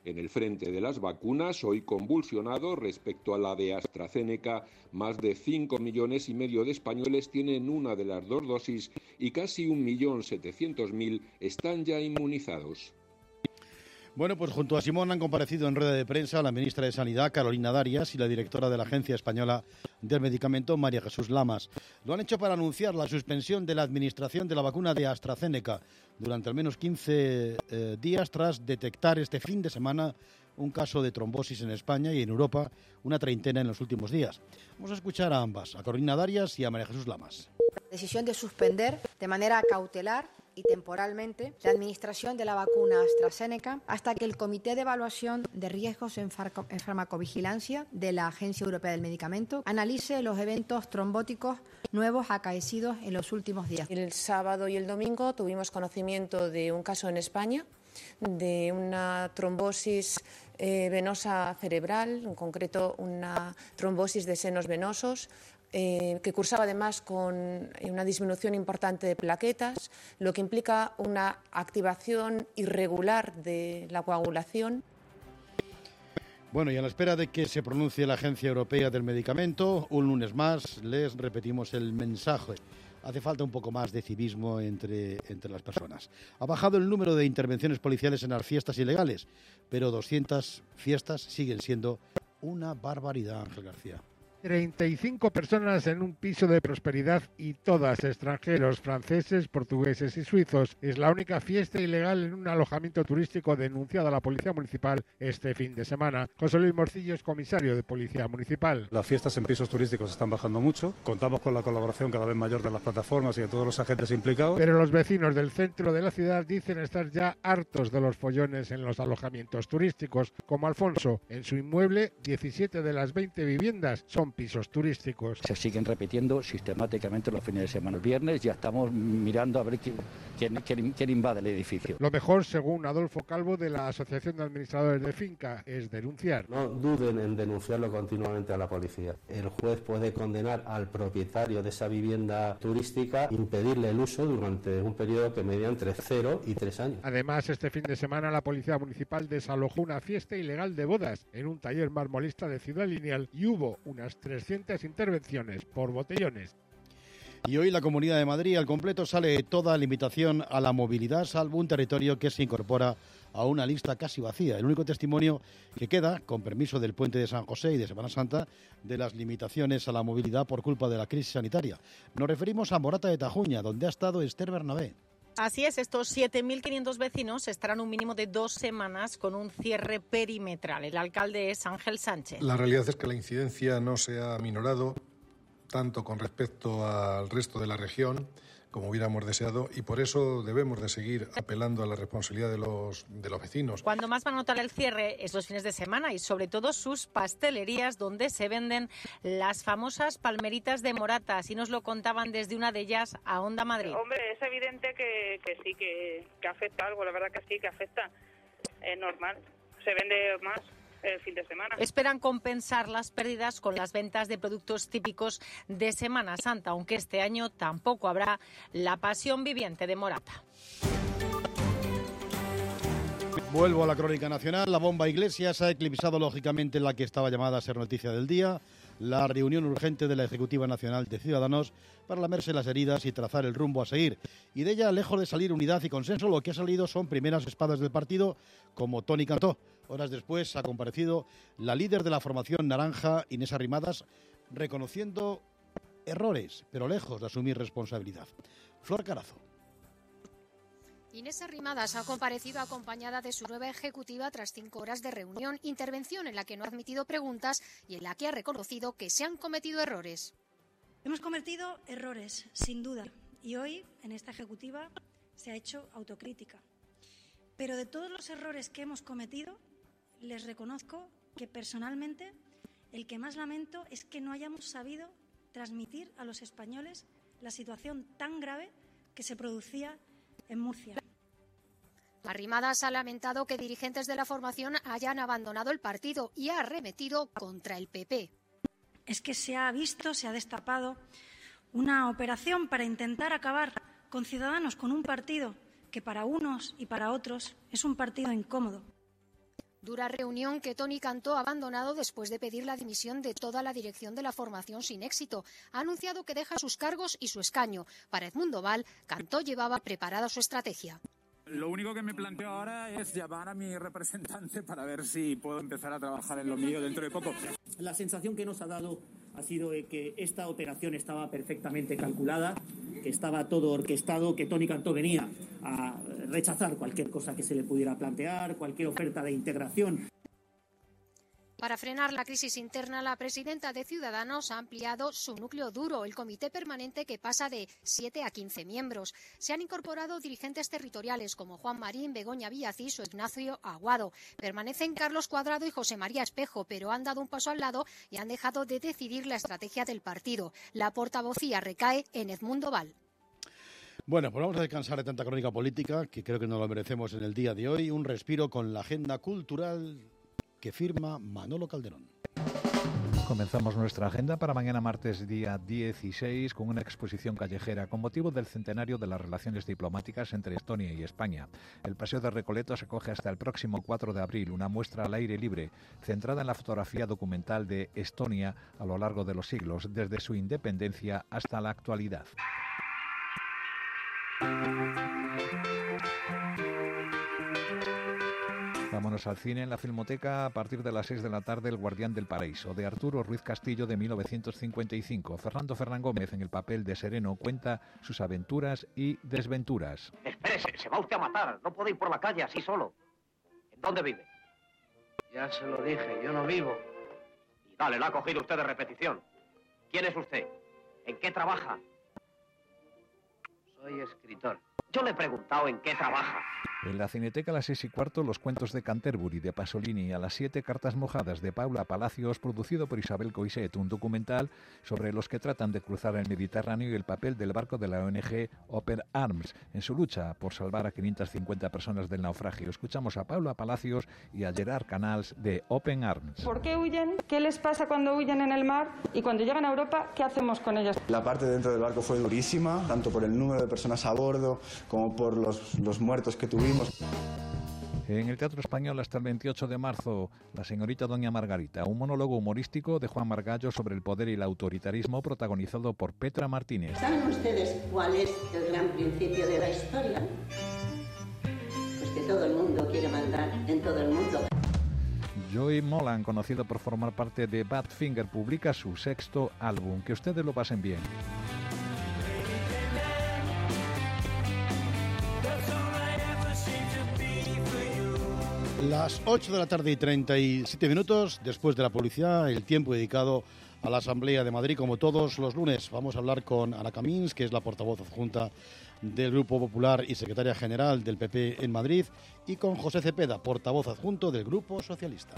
En el frente de las vacunas, hoy convulsionado respecto a la de AstraZeneca, más de cinco millones y medio de españoles tienen una de las dos dosis y casi un millón setecientos mil están ya inmunizados. Bueno, pues junto a Simón han comparecido en rueda de prensa la ministra de Sanidad, Carolina Darias, y la directora de la Agencia Española del Medicamento, María Jesús Lamas. Lo han hecho para anunciar la suspensión de la administración de la vacuna de AstraZeneca durante al menos quince eh, días tras detectar este fin de semana un caso de trombosis en España y en Europa una treintena en los últimos días. Vamos a escuchar a ambas, a Carolina Darias y a María Jesús Lamas. La decisión de suspender de manera cautelar y temporalmente la administración de la vacuna AstraZeneca hasta que el Comité de Evaluación de Riesgos en, Farco- en Farmacovigilancia de la Agencia Europea del Medicamento analice los eventos trombóticos nuevos acaecidos en los últimos días. El sábado y el domingo tuvimos conocimiento de un caso en España de una trombosis eh, venosa cerebral, en concreto una trombosis de senos venosos, Eh, que cursaba además con una disminución importante de plaquetas, lo que implica una activación irregular de la coagulación. Bueno, y a la espera de que se pronuncie la Agencia Europea del Medicamento, un lunes más les repetimos el mensaje. Hace falta un poco más de civismo entre, entre las personas. Ha bajado el número de intervenciones policiales en las fiestas ilegales, pero doscientas fiestas siguen siendo una barbaridad, Ángel García. treinta y cinco personas en un piso de Prosperidad y todas extranjeros, franceses, portugueses y suizos. Es la única fiesta ilegal en un alojamiento turístico denunciado a la Policía Municipal este fin de semana. José Luis Morcillo es comisario de Policía Municipal. Las fiestas en pisos turísticos están bajando mucho. Contamos con la colaboración cada vez mayor de las plataformas y de todos los agentes implicados. Pero los vecinos del centro de la ciudad dicen estar ya hartos de los follones en los alojamientos turísticos. Como Alfonso, en su inmueble, diecisiete de las veinte viviendas son pisos turísticos. Se siguen repitiendo sistemáticamente los fines de semana. El viernes ya estamos mirando a ver quién, quién, quién, quién invade el edificio. Lo mejor, según Adolfo Calvo de la Asociación de Administradores de Finca, es denunciar. No duden en denunciarlo continuamente a la policía. El juez puede condenar al propietario de esa vivienda turística, impedirle el uso durante un periodo que media entre cero y tres años. Además, este fin de semana la Policía Municipal desalojó una fiesta ilegal de bodas en un taller marmolista de Ciudad Lineal y hubo unas trescientas intervenciones por botellones. Y hoy la Comunidad de Madrid al completo sale toda limitación a la movilidad, salvo un territorio que se incorpora a una lista casi vacía. El único testimonio que queda, con permiso del Puente de San José y de Semana Santa, de las limitaciones a la movilidad por culpa de la crisis sanitaria. Nos referimos a Morata de Tajuña, donde ha estado Esther Bernabé. Así es, estos siete mil quinientos vecinos estarán un mínimo de dos semanas con un cierre perimetral. El alcalde es Ángel Sánchez. La realidad es que la incidencia no se ha minorado tanto con respecto al resto de la región como hubiéramos deseado, y por eso debemos de seguir apelando a la responsabilidad de los, de los vecinos. Cuando más van a notar el cierre es los fines de semana y sobre todo sus pastelerías donde se venden las famosas palmeritas de Morata. Así nos lo contaban desde una de ellas a Onda Madrid. Hombre, es evidente que, que sí, que, que afecta algo, la verdad que sí, que afecta. Es normal, se vende más el fin de semana. Esperan compensar las pérdidas con las ventas de productos típicos de Semana Santa, aunque este año tampoco habrá la pasión viviente de Morata. Vuelvo a la crónica nacional. La bomba Iglesias ha eclipsado lógicamente la que estaba llamada a ser noticia del día, la reunión urgente de la Ejecutiva Nacional de Ciudadanos para lamerse las heridas y trazar el rumbo a seguir. Y de ella, lejos de salir unidad y consenso, lo que ha salido son primeras espadas del partido, como Toni Cantó. Horas después ha comparecido la líder de la formación naranja, Inés Arrimadas, reconociendo errores, pero lejos de asumir responsabilidad. Flor Carazo. Inés Arrimadas ha comparecido acompañada de su nueva ejecutiva tras cinco horas de reunión, intervención en la que no ha admitido preguntas y en la que ha reconocido que se han cometido errores. Hemos cometido errores, sin duda, y hoy en esta ejecutiva se ha hecho autocrítica. Pero de todos los errores que hemos cometido, les reconozco que personalmente el que más lamento es que no hayamos sabido transmitir a los españoles la situación tan grave que se producía en Murcia. Arrimadas ha lamentado que dirigentes de la formación hayan abandonado el partido y ha arremetido contra el P P. Es que se ha visto, se ha destapado una operación para intentar acabar con Ciudadanos, con un partido que para unos y para otros es un partido incómodo. Dura reunión que Toni Cantó ha abandonado después de pedir la dimisión de toda la dirección de la formación sin éxito. Ha anunciado que deja sus cargos y su escaño. Para Edmundo Val, Cantó llevaba preparada su estrategia. Lo único que me planteo ahora es llamar a mi representante para ver si puedo empezar a trabajar en lo mío dentro de poco. La sensación que nos ha dado ha sido que esta operación estaba perfectamente calculada, que estaba todo orquestado, que Toni Cantó venía a rechazar cualquier cosa que se le pudiera plantear, cualquier oferta de integración. Para frenar la crisis interna, la presidenta de Ciudadanos ha ampliado su núcleo duro, el comité permanente, que pasa de siete a quince miembros. Se han incorporado dirigentes territoriales como Juan Marín, Begoña Villacís o Ignacio Aguado. Permanecen Carlos Cuadrado y José María Espejo, pero han dado un paso al lado y han dejado de decidir la estrategia del partido. La portavocía recae en Edmundo Val. Bueno, pues vamos a descansar de tanta crónica política, que creo que nos lo merecemos en el día de hoy. Un respiro con la agenda cultural que firma Manolo Calderón. Comenzamos nuestra agenda para mañana martes día dieciséis con una exposición callejera con motivo del centenario de las relaciones diplomáticas entre Estonia y España. El Paseo de Recoleto se acoge hasta el próximo cuatro de abril, una muestra al aire libre centrada en la fotografía documental de Estonia a lo largo de los siglos, desde su independencia hasta la actualidad. Vámonos al cine. En la Filmoteca, a partir de las seis de la tarde, El Guardián del Paraíso, de Arturo Ruiz Castillo, de mil novecientos cincuenta y cinco. Fernando Fernán Gómez, en el papel de Sereno, cuenta sus aventuras y desventuras. Espérese, se va usted a matar. No puede ir por la calle así solo. ¿En dónde vive? Ya se lo dije, yo no vivo. Y dale, la ha cogido usted de repetición. ¿Quién es usted? ¿En qué trabaja? Soy escritor. Yo le he preguntado en qué trabaja. En la Cineteca a las seis y cuarto, Los cuentos de Canterbury, de Pasolini. A las siete, Cartas mojadas, de Paula Palacios, producido por Isabel Coixet, un documental sobre los que tratan de cruzar el Mediterráneo y el papel del barco de la O N G Open Arms en su lucha por salvar a quinientas cincuenta personas del naufragio. Escuchamos a Paula Palacios y a Gerard Canals, de Open Arms. ¿Por qué huyen? ¿Qué les pasa cuando huyen en el mar? Y cuando llegan a Europa, ¿qué hacemos con ellos? La parte dentro del barco fue durísima, tanto por el número de personas a bordo como por los, los muertos que tuvimos. En el Teatro Español hasta el veintiocho de marzo, La señorita Doña Margarita, un monólogo humorístico de Juan Margallo sobre el poder y el autoritarismo, protagonizado por Petra Martínez. ¿Saben ustedes cuál es el gran principio de la historia? Pues que todo el mundo quiere mandar en todo el mundo. Joey Molan, conocido por formar parte de Badfinger, publica su sexto álbum. Que ustedes lo pasen bien. Las ocho de la tarde y treinta y siete minutos, después de la publicidad, el tiempo dedicado a la Asamblea de Madrid, como todos los lunes. Vamos a hablar con Ana Camins, que es la portavoz adjunta del Grupo Popular y secretaria general del P P en Madrid, y con José Cepeda, portavoz adjunto del Grupo Socialista.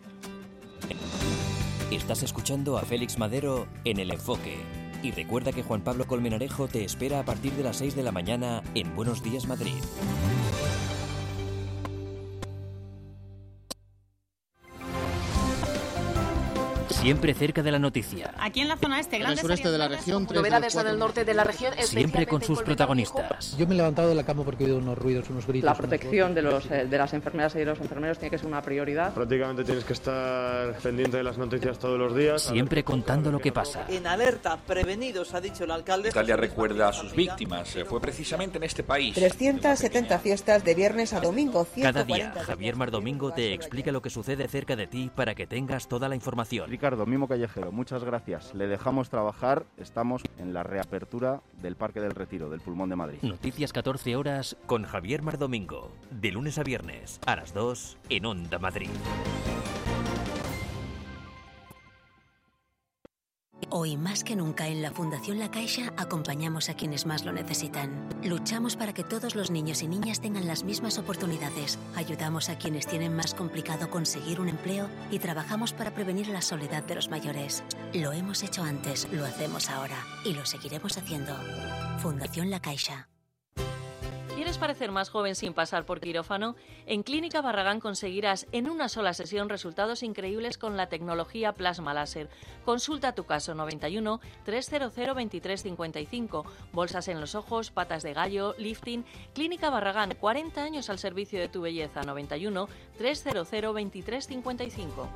Estás escuchando a Félix Madero en El Enfoque. Y recuerda que Juan Pablo Colmenarejo te espera a partir de las seis de la mañana en Buenos Días Madrid. Siempre cerca de la noticia. Aquí en la zona este, en el sureste de la región, novedades en el norte de la región. Siempre con sus protagonistas. Yo me he levantado de la cama porque he oído unos ruidos, unos gritos. La protección de, los, eh, de las enfermeras y de los enfermeros tiene que ser una prioridad. Prácticamente tienes que estar pendiente de las noticias todos los días. Siempre contando lo que pasa. En alerta, prevenidos, ha dicho el alcalde. Italia recuerda a sus víctimas. Fue precisamente en este país. trescientas setenta fiestas de viernes a domingo. Cada día, Javier Mardomingo te explica lo que sucede cerca de ti para que tengas toda la información. Ricardo, Mimo Callejero, muchas gracias. Le dejamos trabajar. Estamos en la reapertura del Parque del Retiro, del Pulmón de Madrid. Noticias catorce horas con Javier Mardomingo. De lunes a viernes, a las dos, en Onda Madrid. Hoy más que nunca en la Fundación La Caixa acompañamos a quienes más lo necesitan. Luchamos para que todos los niños y niñas tengan las mismas oportunidades. Ayudamos a quienes tienen más complicado conseguir un empleo y trabajamos para prevenir la soledad de los mayores. Lo hemos hecho antes, lo hacemos ahora y lo seguiremos haciendo. Fundación La Caixa. ¿Quieres parecer más joven sin pasar por quirófano? En Clínica Barragán conseguirás en una sola sesión resultados increíbles con la tecnología plasma láser. Consulta tu caso noventa y uno, trescientos veintitrés cincuenta y cinco. Bolsas en los ojos, patas de gallo, lifting. Clínica Barragán, cuarenta años al servicio de tu belleza. noventa y uno, trescientos veintitrés cincuenta y cinco.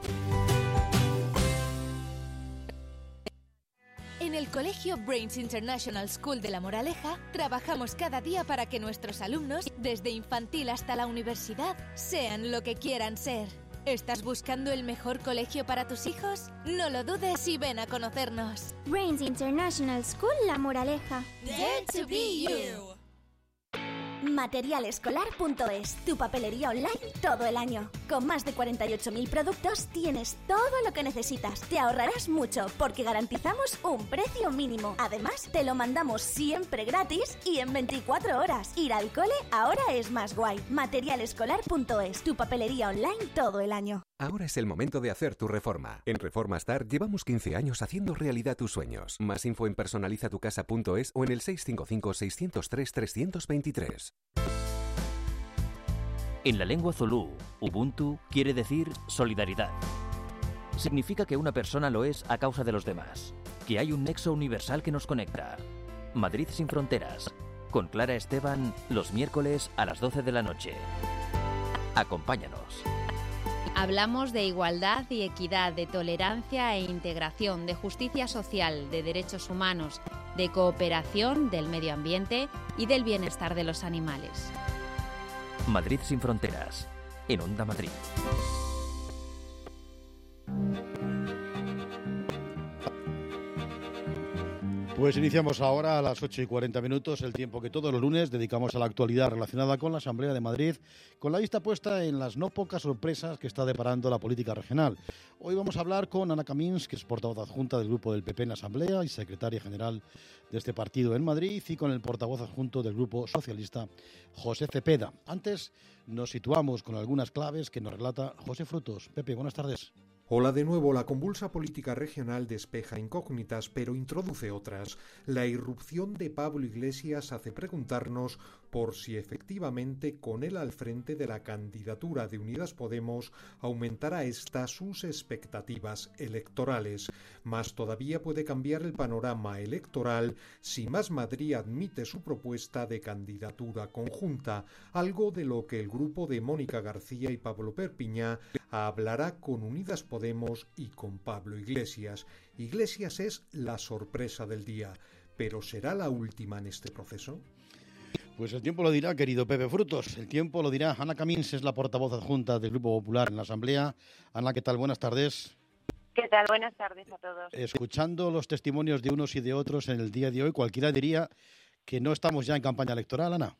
En el Colegio Brains International School de La Moraleja, trabajamos cada día para que nuestros alumnos, desde infantil hasta la universidad, sean lo que quieran ser. ¿Estás buscando el mejor colegio para tus hijos? No lo dudes y ven a conocernos. Brains International School La Moraleja. Dare to be you. material escolar punto es, tu papelería online todo el año. Con más de cuarenta y ocho mil productos tienes todo lo que necesitas. Te ahorrarás mucho porque garantizamos un precio mínimo. Además, te lo mandamos siempre gratis y en veinticuatro horas. Ir al cole ahora es más guay. material escolar punto es, tu papelería online todo el año. Ahora es el momento de hacer tu reforma. En Reforma Star llevamos quince años haciendo realidad tus sueños. Más info en personaliza tu casa punto es o en el seis cinco cinco, seis cero tres, tres dos tres. En la lengua zulú, Ubuntu quiere decir solidaridad. Significa que una persona lo es a causa de los demás, que hay un nexo universal que nos conecta. Madrid sin fronteras, con Clara Esteban, los miércoles a las doce de la noche. Acompáñanos. Hablamos de igualdad y equidad, de tolerancia e integración, de justicia social, de derechos humanos, de cooperación, del medio ambiente y del bienestar de los animales. Madrid sin fronteras, en Onda Madrid. Pues iniciamos ahora a las ocho y cuarenta minutos, el tiempo que todos los lunes dedicamos a la actualidad relacionada con la Asamblea de Madrid, con la vista puesta en las no pocas sorpresas que está deparando la política regional. Hoy vamos a hablar con Ana Camins, que es portavoz adjunta del Grupo del P P en la Asamblea y secretaria general de este partido en Madrid, y con el portavoz adjunto del Grupo Socialista, José Cepeda. Antes nos situamos con algunas claves que nos relata José Frutos. Pepe, buenas tardes. Hola de nuevo. La convulsa política regional despeja incógnitas, pero introduce otras. La irrupción de Pablo Iglesias hace preguntarnos por si efectivamente con él al frente de la candidatura de Unidas Podemos aumentará esta sus expectativas electorales. Más todavía puede cambiar el panorama electoral si Más Madrid admite su propuesta de candidatura conjunta, algo de lo que el grupo de Mónica García y Pablo Perpiñá hablará con Unidas Podemos y con Pablo Iglesias. Iglesias es la sorpresa del día, pero ¿será la última en este proceso? Pues el tiempo lo dirá, querido Pepe Frutos. El tiempo lo dirá. Ana Camins es la portavoz adjunta del Grupo Popular en la Asamblea. Ana, ¿qué tal? Buenas tardes. ¿Qué tal? Buenas tardes a todos. Escuchando los testimonios de unos y de otros en el día de hoy, cualquiera diría que no estamos ya en campaña electoral, Ana.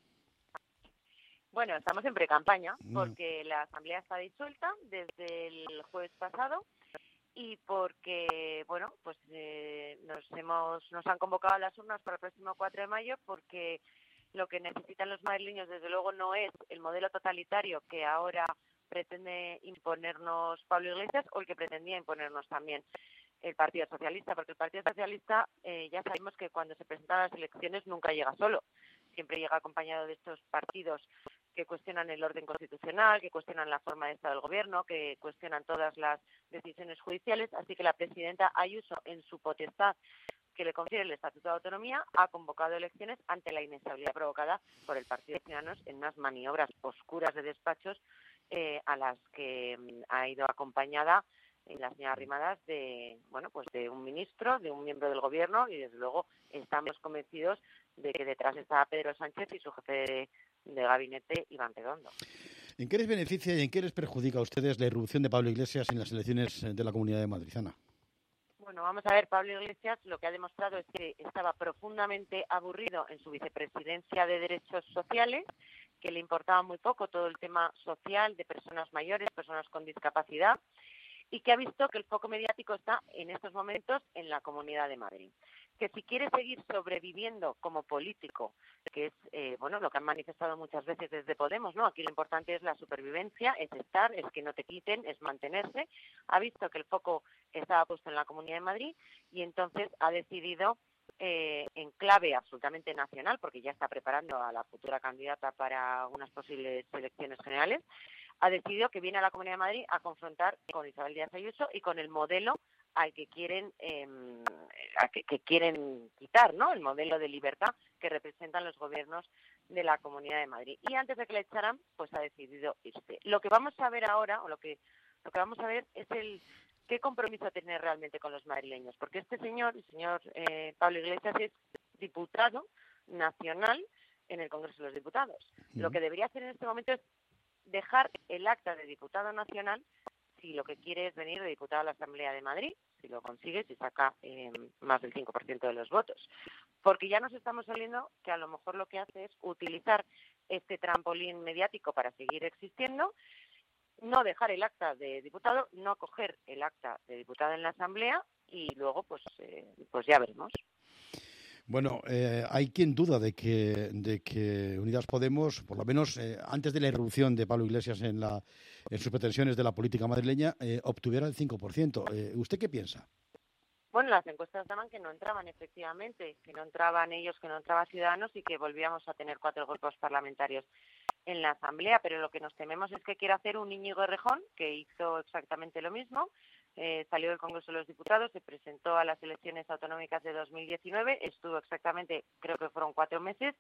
Bueno, estamos en pre-campaña porque la Asamblea está disuelta desde el jueves pasado y porque, bueno, pues eh, nos hemos nos han convocado a las urnas para el próximo cuatro de mayo porque lo que necesitan los madrileños, desde luego, no es el modelo totalitario que ahora pretende imponernos Pablo Iglesias o el que pretendía imponernos también el Partido Socialista, porque el Partido Socialista eh, ya sabemos que cuando se presentan las elecciones nunca llega solo, siempre llega acompañado de estos partidos que cuestionan el orden constitucional, que cuestionan la forma de Estado del Gobierno, que cuestionan todas las decisiones judiciales, así que la presidenta Ayuso, en su potestad que le confiere el Estatuto de Autonomía, ha convocado elecciones ante la inestabilidad provocada por el Partido de Ciudadanos en unas maniobras oscuras de despachos eh, a las que ha ido acompañada la señora Arrimadas de, bueno, pues de un ministro, de un miembro del Gobierno, y desde luego estamos convencidos de que detrás está Pedro Sánchez y su jefe de, de gabinete, Iván Redondo. ¿En qué les beneficia y en qué les perjudica a ustedes la irrupción de Pablo Iglesias en las elecciones de la Comunidad de Madrid, Ana? Bueno, vamos a ver, Pablo Iglesias lo que ha demostrado es que estaba profundamente aburrido en su vicepresidencia de Derechos Sociales, que le importaba muy poco todo el tema social de personas mayores, personas con discapacidad, y que ha visto que el foco mediático está en estos momentos en la Comunidad de Madrid. Que si quiere seguir sobreviviendo como político, que es eh, bueno lo que han manifestado muchas veces desde Podemos, ¿no? Aquí lo importante es la supervivencia, es estar, es que no te quiten, es mantenerse. Ha visto que el foco estaba puesto en la Comunidad de Madrid y entonces ha decidido eh, en clave absolutamente nacional, porque ya está preparando a la futura candidata para unas posibles elecciones generales, ha decidido que viene a la Comunidad de Madrid a confrontar con Isabel Díaz Ayuso y con el modelo al que quieren eh, a que, que quieren quitar, ¿no? El modelo de libertad que representan los gobiernos de la Comunidad de Madrid. Y antes de que la echaran, pues ha decidido irse. Lo que vamos a ver ahora, o lo que lo que vamos a ver es el qué compromiso tiene realmente con los madrileños, porque este señor, el señor eh, Pablo Iglesias, es diputado nacional en el Congreso de los Diputados. Mm. Lo que debería hacer en este momento es dejar el acta de diputado nacional si lo que quiere es venir de diputado a la Asamblea de Madrid, si lo consigue, si saca eh, más del cinco por ciento de los votos. Porque ya nos estamos saliendo que a lo mejor lo que hace es utilizar este trampolín mediático para seguir existiendo, no dejar el acta de diputado, no coger el acta de diputado en la Asamblea y luego pues, eh, pues ya veremos. Bueno, eh, hay quien duda de que, de que Unidas Podemos, por lo menos eh, antes de la irrupción de Pablo Iglesias en, la, en sus pretensiones de la política madrileña, eh, obtuviera el cinco por ciento. Eh, ¿Usted qué piensa? Bueno, las encuestas daban que no entraban, efectivamente, que no entraban ellos, que no entraba Ciudadanos y que volvíamos a tener cuatro grupos parlamentarios en la Asamblea, pero lo que nos tememos es que quiera hacer un Íñigo Errejón, que hizo exactamente lo mismo. Eh, salió del Congreso de los Diputados, se presentó a las elecciones autonómicas de dos mil diecinueve, estuvo exactamente, creo que fueron cuatro meses,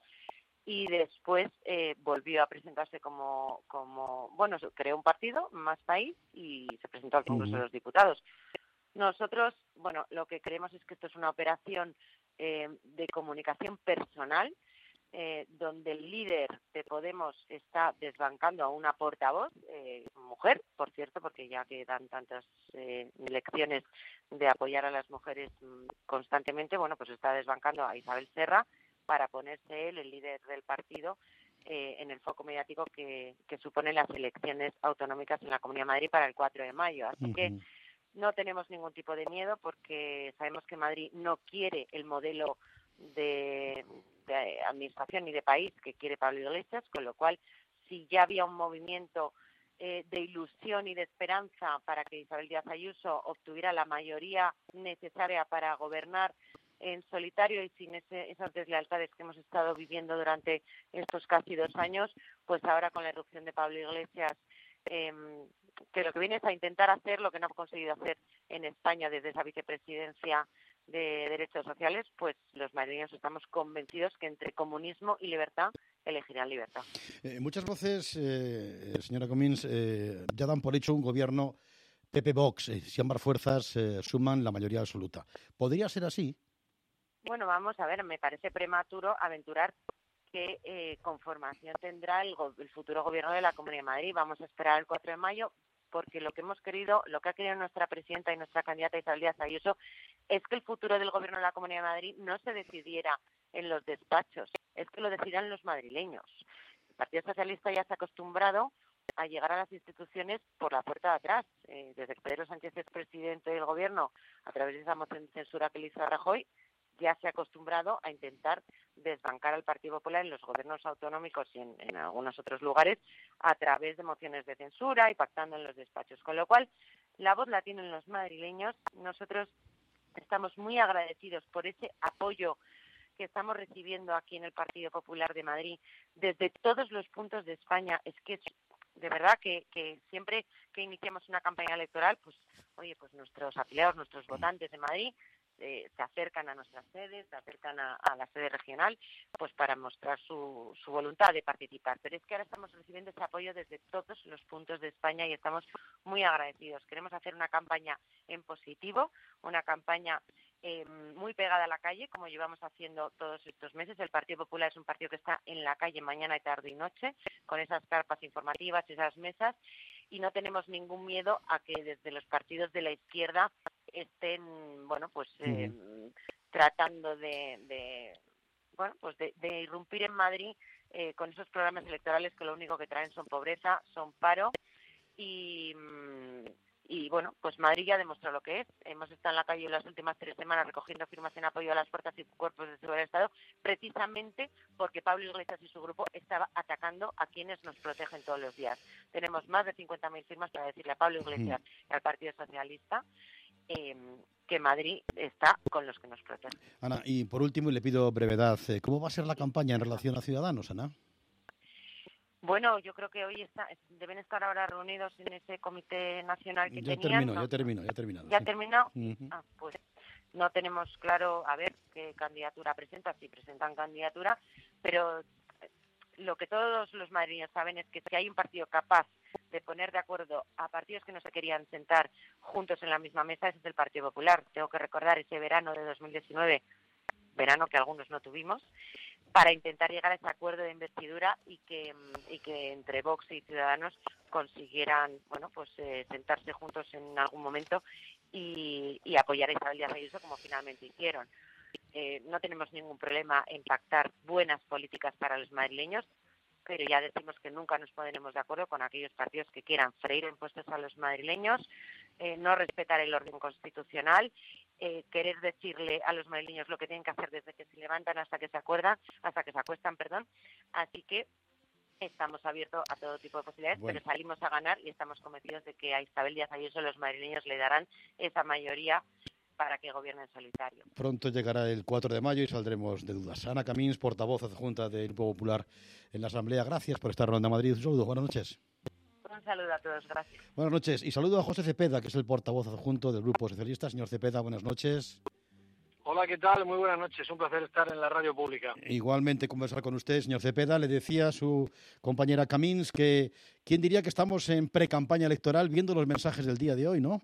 y después eh, volvió a presentarse como, como, bueno, creó un partido, Más País, y se presentó al Congreso uh-huh. de los Diputados. Nosotros, bueno, lo que creemos es que esto es una operación eh, de comunicación personal, Eh, donde el líder de Podemos está desbancando a una portavoz, eh, mujer, por cierto, porque ya que dan tantas eh, lecciones de apoyar a las mujeres mmm, constantemente, bueno, pues está desbancando a Isabel Serra para ponerse él, el líder del partido, eh, en el foco mediático que, que suponen las elecciones autonómicas en la Comunidad de Madrid para el cuatro de mayo. Así uh-huh. que no tenemos ningún tipo de miedo porque sabemos que Madrid no quiere el modelo de... de administración y de país que quiere Pablo Iglesias, con lo cual si ya había un movimiento eh, de ilusión y de esperanza para que Isabel Díaz Ayuso obtuviera la mayoría necesaria para gobernar en solitario y sin ese, esas deslealtades que hemos estado viviendo durante estos casi dos años, pues ahora con la irrupción de Pablo Iglesias, eh, que lo que viene es a intentar hacer lo que no ha conseguido hacer en España desde esa vicepresidencia de derechos sociales, pues los madrileños estamos convencidos que entre comunismo y libertad elegirán libertad. Eh, muchas voces, eh, señora Comín, eh, ya dan por hecho un gobierno P P-Vox, eh, si ambas fuerzas eh, suman la mayoría absoluta. ¿Podría ser así? Bueno, vamos a ver, me parece prematuro aventurar qué eh, conformación tendrá el, go- el futuro gobierno de la Comunidad de Madrid. Vamos a esperar el cuatro de mayo, porque lo que hemos querido, lo que ha querido nuestra presidenta y nuestra candidata Isabel Díaz Ayuso es que el futuro del gobierno de la Comunidad de Madrid no se decidiera en los despachos, es que lo decidan los madrileños. El Partido Socialista ya se ha acostumbrado a llegar a las instituciones por la puerta de atrás. Eh, desde que Pedro Sánchez es presidente del gobierno, a través de esa moción de censura que le hizo a Rajoy, ya se ha acostumbrado a intentar desbancar al Partido Popular en los gobiernos autonómicos y en, en algunos otros lugares a través de mociones de censura y pactando en los despachos. Con lo cual, la voz la tienen los madrileños. Nosotros estamos muy agradecidos por ese apoyo que estamos recibiendo aquí en el Partido Popular de Madrid desde todos los puntos de España. Es que de verdad que, que siempre que iniciamos una campaña electoral, pues oye, pues nuestros afiliados, nuestros votantes de Madrid Eh, se acercan a nuestras sedes, se acercan a, a la sede regional, pues para mostrar su, su voluntad de participar. Pero es que ahora estamos recibiendo ese apoyo desde todos los puntos de España y estamos muy agradecidos. Queremos hacer una campaña en positivo, una campaña eh, muy pegada a la calle, como llevamos haciendo todos estos meses. El Partido Popular es un partido que está en la calle mañana y tarde y noche, con esas carpas informativas, esas mesas, y no tenemos ningún miedo a que desde los partidos de la izquierda estén, bueno, pues eh, uh-huh. tratando de, de bueno, pues de, de irrumpir en Madrid eh, con esos programas electorales que lo único que traen son pobreza, son paro y, y bueno, pues Madrid ya demostró lo que es. Hemos estado en la calle las últimas tres semanas recogiendo firmas en apoyo a las fuerzas y cuerpos de seguridad del Estado, precisamente porque Pablo Iglesias y su grupo estaba atacando a quienes nos protegen todos los días. Tenemos más de cincuenta mil firmas para decirle a Pablo Iglesias uh-huh. y al Partido Socialista Eh, que Madrid está con los que nos protegen. Ana, y por último, y le pido brevedad, ¿cómo va a ser la campaña en relación a Ciudadanos, Ana? Bueno, yo creo que hoy está, deben estar ahora reunidos en ese comité nacional que Ya tenían. terminó, ¿no? ya terminó, ya terminado. ¿Ya sí. terminó? Uh-huh. Ah, pues no tenemos claro a ver qué candidatura presentan, si presentan candidatura, pero lo que todos los madrileños saben es que si hay un partido capaz de poner de acuerdo a partidos que no se querían sentar juntos en la misma mesa, ese es el Partido Popular. Tengo que recordar ese verano de dos mil diecinueve, verano que algunos no tuvimos, para intentar llegar a ese acuerdo de investidura y que y que entre Vox y Ciudadanos consiguieran, bueno, pues eh, sentarse juntos en algún momento y, y apoyar a Isabel Díaz Ayuso como finalmente hicieron. Eh, no tenemos ningún problema en pactar buenas políticas para los madrileños, pero ya decimos que nunca nos pondremos de acuerdo con aquellos partidos que quieran freír impuestos a los madrileños, eh, no respetar el orden constitucional, eh, querer decirle a los madrileños lo que tienen que hacer desde que se levantan hasta que se acuerdan, hasta que se acuestan, perdón. Así que estamos abiertos a todo tipo de posibilidades, bueno. Pero salimos a ganar y estamos convencidos de que a Isabel Díaz Ayuso los madrileños le darán esa mayoría para que gobierne en solitario. Pronto llegará el cuatro de mayo y saldremos de dudas. Ana Camins, portavoz adjunta del Grupo Popular en la Asamblea. Gracias por estar en Onda Madrid. Un saludo. Buenas noches. Un saludo a todos. Gracias. Buenas noches. Y saludo a José Cepeda, que es el portavoz adjunto del Grupo Socialista. Señor Cepeda, buenas noches. Hola, ¿qué tal? Muy buenas noches. Un placer estar en la radio pública. Igualmente conversar con usted, señor Cepeda. Le decía a su compañera Camins que quién diría que estamos en pre-campaña electoral viendo los mensajes del día de hoy, ¿no?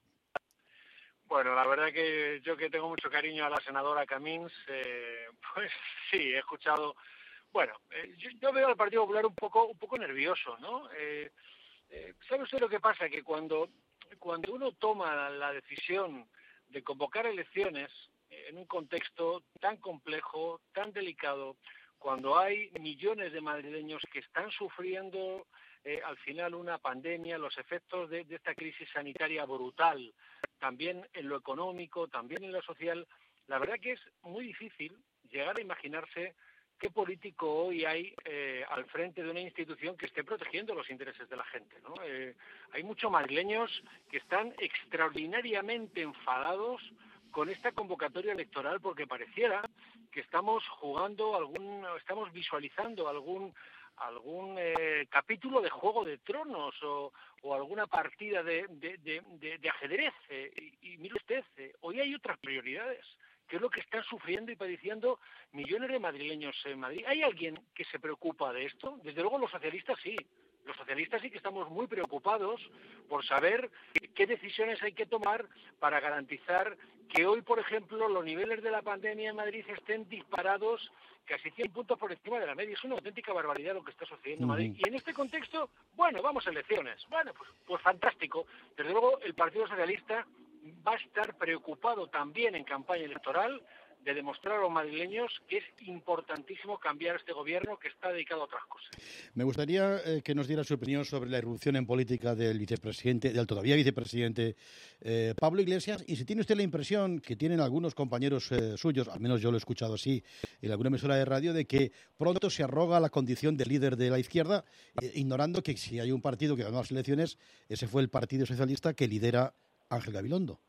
Bueno, la verdad que yo que tengo mucho cariño a la senadora Camins, eh, pues sí, he escuchado... Bueno, eh, yo, yo veo al Partido Popular un poco un poco nervioso, ¿no? Eh, eh, ¿Sabe usted lo que pasa? Que cuando, cuando uno toma la decisión de convocar elecciones eh, en un contexto tan complejo, tan delicado, cuando hay millones de madrileños que están sufriendo... Eh, al final una pandemia, los efectos de, de esta crisis sanitaria brutal, también en lo económico, también en lo social, la verdad que es muy difícil llegar a imaginarse qué político hoy hay eh, al frente de una institución que esté protegiendo los intereses de la gente, ¿no? Eh, hay muchos madrileños que están extraordinariamente enfadados con esta convocatoria electoral porque pareciera que estamos jugando algún, estamos visualizando algún algún eh, capítulo de Juego de Tronos o, o alguna partida de, de, de, de, de ajedrez. Eh, y, y mire usted, eh, hoy hay otras prioridades, que es lo que están sufriendo y padeciendo millones de madrileños en Madrid. ¿Hay alguien que se preocupa de esto? Desde luego los socialistas sí. Los socialistas sí que estamos muy preocupados por saber qué decisiones hay que tomar para garantizar que hoy, por ejemplo, los niveles de la pandemia en Madrid estén disparados casi cien puntos por encima de la media. Es una auténtica barbaridad lo que está sucediendo en Madrid. Y en este contexto, bueno, vamos a elecciones. Bueno, pues, pues fantástico. Desde luego, el Partido Socialista va a estar preocupado también en campaña electoral de demostrar a los madrileños que es importantísimo cambiar este gobierno que está dedicado a otras cosas. Me gustaría eh, que nos diera su opinión sobre la irrupción en política del vicepresidente, del todavía vicepresidente eh, Pablo Iglesias, y si tiene usted la impresión que tienen algunos compañeros eh, suyos, al menos yo lo he escuchado así en alguna emisora de radio, de que pronto se arroga la condición de líder de la izquierda, eh, ignorando que si hay un partido que ganó las elecciones, ese fue el Partido Socialista que lidera Ángel Gabilondo.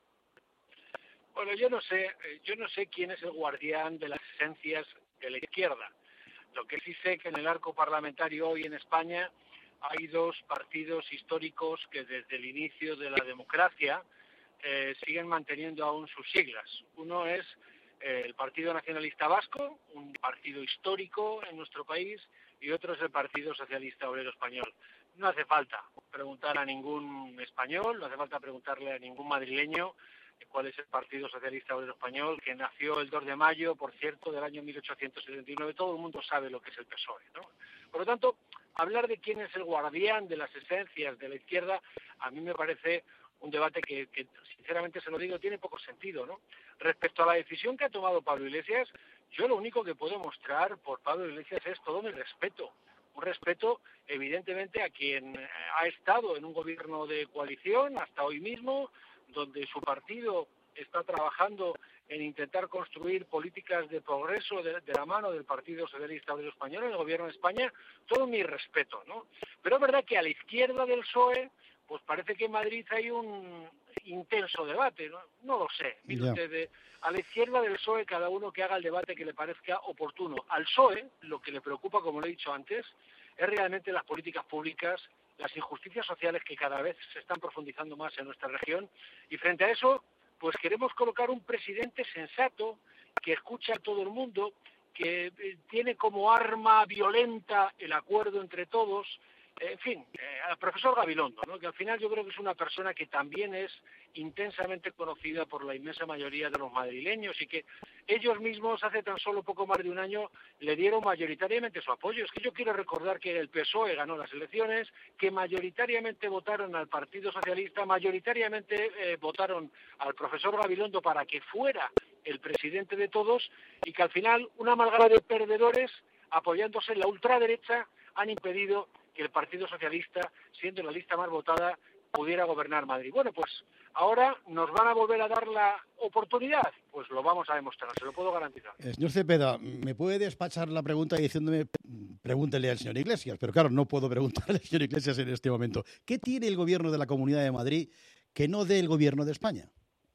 Bueno, yo no sé, yo no sé quién es el guardián de las esencias de la izquierda. Lo que sí sé que en el arco parlamentario hoy en España hay dos partidos históricos que desde el inicio de la democracia eh, siguen manteniendo aún sus siglas. Uno es eh, el Partido Nacionalista Vasco, un partido histórico en nuestro país, y otro es el Partido Socialista Obrero Español. No hace falta preguntar a ningún español, no hace falta preguntarle a ningún madrileño cuál es el Partido Socialista Obrero Español, que nació el dos de mayo, por cierto, del año mil ochocientos setenta y nueve. Todo el mundo sabe lo que es el P S O E, ¿no? Por lo tanto, hablar de quién es el guardián de las esencias de la izquierda, a mí me parece un debate que, que sinceramente se lo digo, tiene poco sentido, ¿no? Respecto a la decisión que ha tomado Pablo Iglesias, yo lo único que puedo mostrar por Pablo Iglesias es todo mi respeto. Un respeto, evidentemente, a quien ha estado en un gobierno de coalición hasta hoy mismo, donde su partido está trabajando en intentar construir políticas de progreso de, de la mano del Partido Socialista Obrero Español en el gobierno de España, todo mi respeto, ¿no? Pero es verdad que a la izquierda del P S O E, pues parece que en Madrid hay un intenso debate, no, no lo sé. Mire Ya. usted, de- a la izquierda del P S O E cada uno que haga el debate que le parezca oportuno. Al P S O E lo que le preocupa, como le he dicho antes, es realmente las políticas públicas, las injusticias sociales que cada vez se están profundizando más en nuestra región, y frente a eso, pues queremos colocar un presidente sensato, que escucha a todo el mundo, que eh, tiene como arma violenta el acuerdo entre todos, eh, en fin, eh, al profesor Gabilondo, ¿no? Que al final yo creo que es una persona que también es intensamente conocida por la inmensa mayoría de los madrileños y que ellos mismos hace tan solo poco más de un año le dieron mayoritariamente su apoyo. Es que yo quiero recordar que el P S O E ganó las elecciones, que mayoritariamente votaron al Partido Socialista, mayoritariamente eh, votaron al profesor Gabilondo para que fuera el presidente de todos, y que al final una amalgama de perdedores, apoyándose en la ultraderecha, han impedido que el Partido Socialista, siendo la lista más votada, pudiera gobernar Madrid. Bueno, pues ahora nos van a volver a dar la oportunidad, pues lo vamos a demostrar, se lo puedo garantizar. Eh, señor Cepeda, ¿me puede despachar la pregunta diciéndome, pregúntele al señor Iglesias? Pero claro, no puedo preguntarle al señor Iglesias en este momento. ¿Qué tiene el gobierno de la Comunidad de Madrid que no dé el gobierno de España?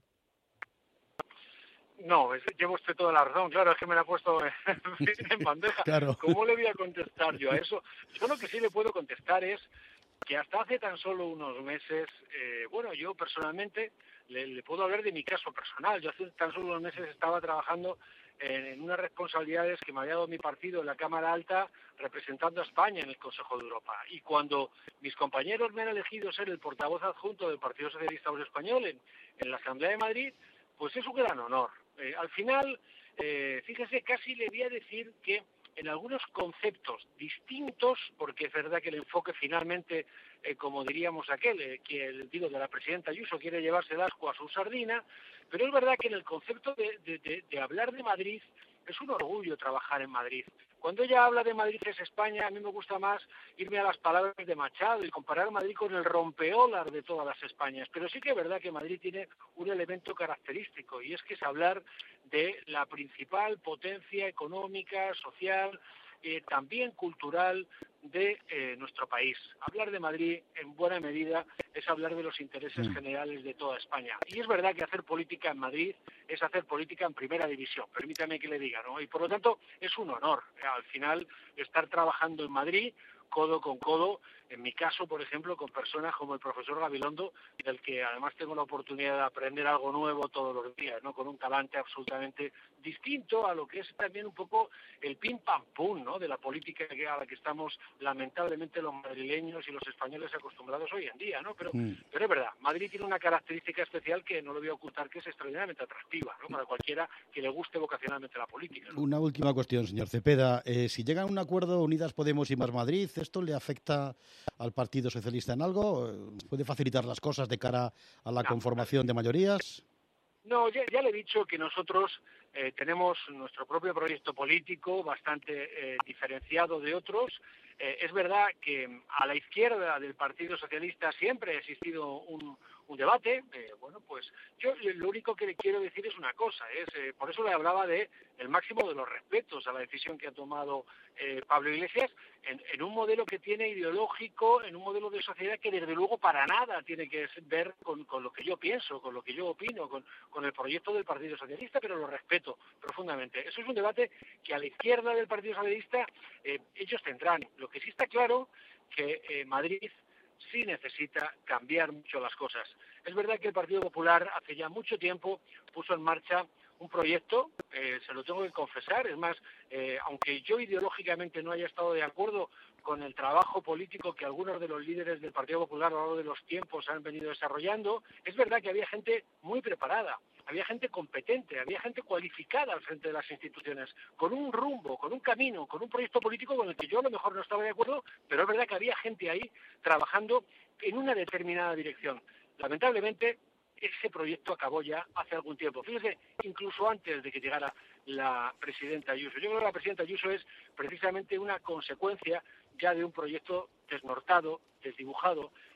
No, es, lleva usted toda la razón, claro, es que me la ha puesto en, en bandeja. Claro. ¿Cómo le voy a contestar yo a eso? Yo lo que sí le puedo contestar es que hasta hace tan solo unos meses, eh, bueno, yo personalmente le, le puedo hablar de mi caso personal. Yo hace tan solo unos meses estaba trabajando en, en unas responsabilidades que me había dado mi partido en la Cámara Alta representando a España en el Consejo de Europa. Y cuando mis compañeros me han elegido ser el portavoz adjunto del Partido Socialista Obrero Español en, en la Asamblea de Madrid, pues es un gran honor. Eh, al final, eh, fíjese, casi le voy a decir que en algunos conceptos distintos, porque es verdad que el enfoque finalmente, eh, como diríamos aquel, eh, que el digo de la presidenta Ayuso quiere llevarse el asco a su sardina, pero es verdad que en el concepto de, de, de, de hablar de Madrid, es un orgullo trabajar en Madrid. Cuando ella habla de Madrid es España, a mí me gusta más irme a las palabras de Machado y comparar Madrid con el rompeolas de todas las Españas. Pero sí que es verdad que Madrid tiene un elemento característico, y es que es hablar de la principal potencia económica, social, eh, también cultural de eh, nuestro país. Hablar de Madrid, en buena medida, es hablar de los intereses Mm. generales de toda España. Y es verdad que hacer política en Madrid es hacer política en primera división, permítame que le diga, ¿no? Y por lo tanto es un honor, eh, al final, estar trabajando en Madrid codo con codo, en mi caso, por ejemplo, con personas como el profesor Gabilondo, del que además tengo la oportunidad de aprender algo nuevo todos los días, ¿no? Con un talante absolutamente distinto a lo que es también un poco el pim pam pum, ¿no? De la política que, a la que estamos lamentablemente los madrileños y los españoles acostumbrados hoy en día, ¿no? Pero, Mm. pero es verdad, Madrid tiene una característica especial que no le voy a ocultar, que es extraordinariamente atractiva, ¿no? Para cualquiera que le guste vocacionalmente la política, ¿no? Una última cuestión, señor Cepeda. Eh, si llegan a un acuerdo Unidas Podemos y Más Madrid, ¿esto le afecta al Partido Socialista en algo? Eh, ¿Puede facilitar las cosas de cara a la conformación de mayorías? No, ya, ya le he dicho que nosotros eh, tenemos nuestro propio proyecto político bastante eh, diferenciado de otros. Eh, es verdad que a la izquierda del Partido Socialista siempre ha existido un, un debate. Eh, bueno, pues yo lo único que le quiero decir es una cosa, es eh, por eso le hablaba de el máximo de los respetos a la decisión que ha tomado eh, Pablo Iglesias en, en un modelo que tiene ideológico, en un modelo de sociedad que desde luego para nada tiene que ver con, con lo que yo pienso, con lo que yo opino, con, con el proyecto del Partido Socialista, pero lo respeto profundamente. Eso es un debate que a la izquierda del Partido Socialista eh, ellos tendrán. Lo que sí está claro que eh, Madrid sí necesita cambiar mucho las cosas. Es verdad que el Partido Popular hace ya mucho tiempo puso en marcha un proyecto, eh, se lo tengo que confesar, es más, eh, aunque yo ideológicamente no haya estado de acuerdo con el trabajo político que algunos de los líderes del Partido Popular a lo largo de los tiempos han venido desarrollando, es verdad que había gente muy preparada, había gente competente, había gente cualificada al frente de las instituciones, con un rumbo, con un camino, con un proyecto político con el que yo a lo mejor no estaba de acuerdo, pero es verdad que había gente ahí trabajando en una determinada dirección. Lamentablemente, ese proyecto acabó ya hace algún tiempo. Fíjese, incluso antes de que llegara la presidenta Ayuso. Yo creo que la presidenta Ayuso es precisamente una consecuencia ya de un proyecto desnortado, desdibujado,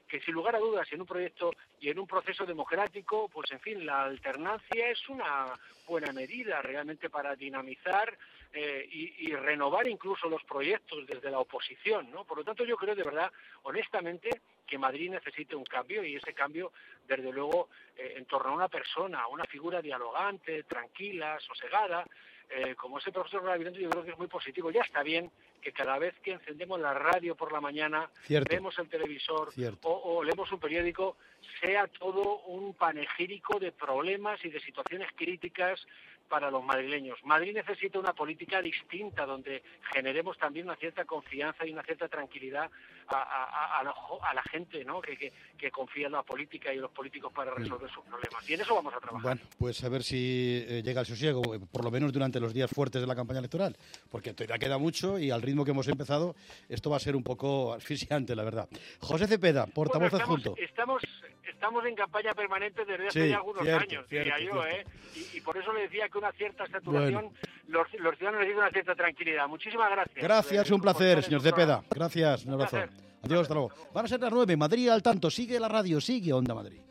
que sin lugar a dudas en un proyecto y en un proceso democrático, pues en fin, la alternancia es una buena medida realmente para dinamizar eh, y, y renovar incluso los proyectos desde la oposición, ¿no? Por lo tanto, yo creo de verdad, honestamente, que Madrid necesita un cambio, y ese cambio, desde luego, eh, en torno a una persona, una figura dialogante, tranquila, sosegada, eh, como ese profesor Gabilondo, yo creo que es muy positivo. Ya está bien que cada vez que encendemos la radio por la mañana, Cierto. vemos el televisor Cierto. o, o leemos un periódico, sea todo un panegírico de problemas y de situaciones críticas para los madrileños. Madrid necesita una política distinta donde generemos también una cierta confianza y una cierta tranquilidad a, a, a, la, a la gente, ¿no? que, que, que confía en la política y en los políticos para resolver sus problemas. Y en eso vamos a trabajar. Bueno, pues a ver si eh, llega el sosiego, eh, por lo menos durante los días fuertes de la campaña electoral, porque todavía queda mucho y al ritmo que hemos empezado, esto va a ser un poco asfixiante, la verdad. José Cepeda, portavoz bueno, estamos, adjunto. Estamos, estamos en campaña permanente desde hace Sí, ya algunos cierto, años, cierto, diría yo, cierto. ¿eh? Y, y por eso le decía que una cierta saturación, Bueno. los, los ciudadanos necesitan una cierta tranquilidad. Muchísimas gracias. Gracias, Eh, un por placer, estar en señor su programa. Cepeda. Gracias, un Un abrazo. placer. Adiós, hasta luego. Van a ser las nueve, Madrid al tanto. Sigue la radio, sigue Onda Madrid.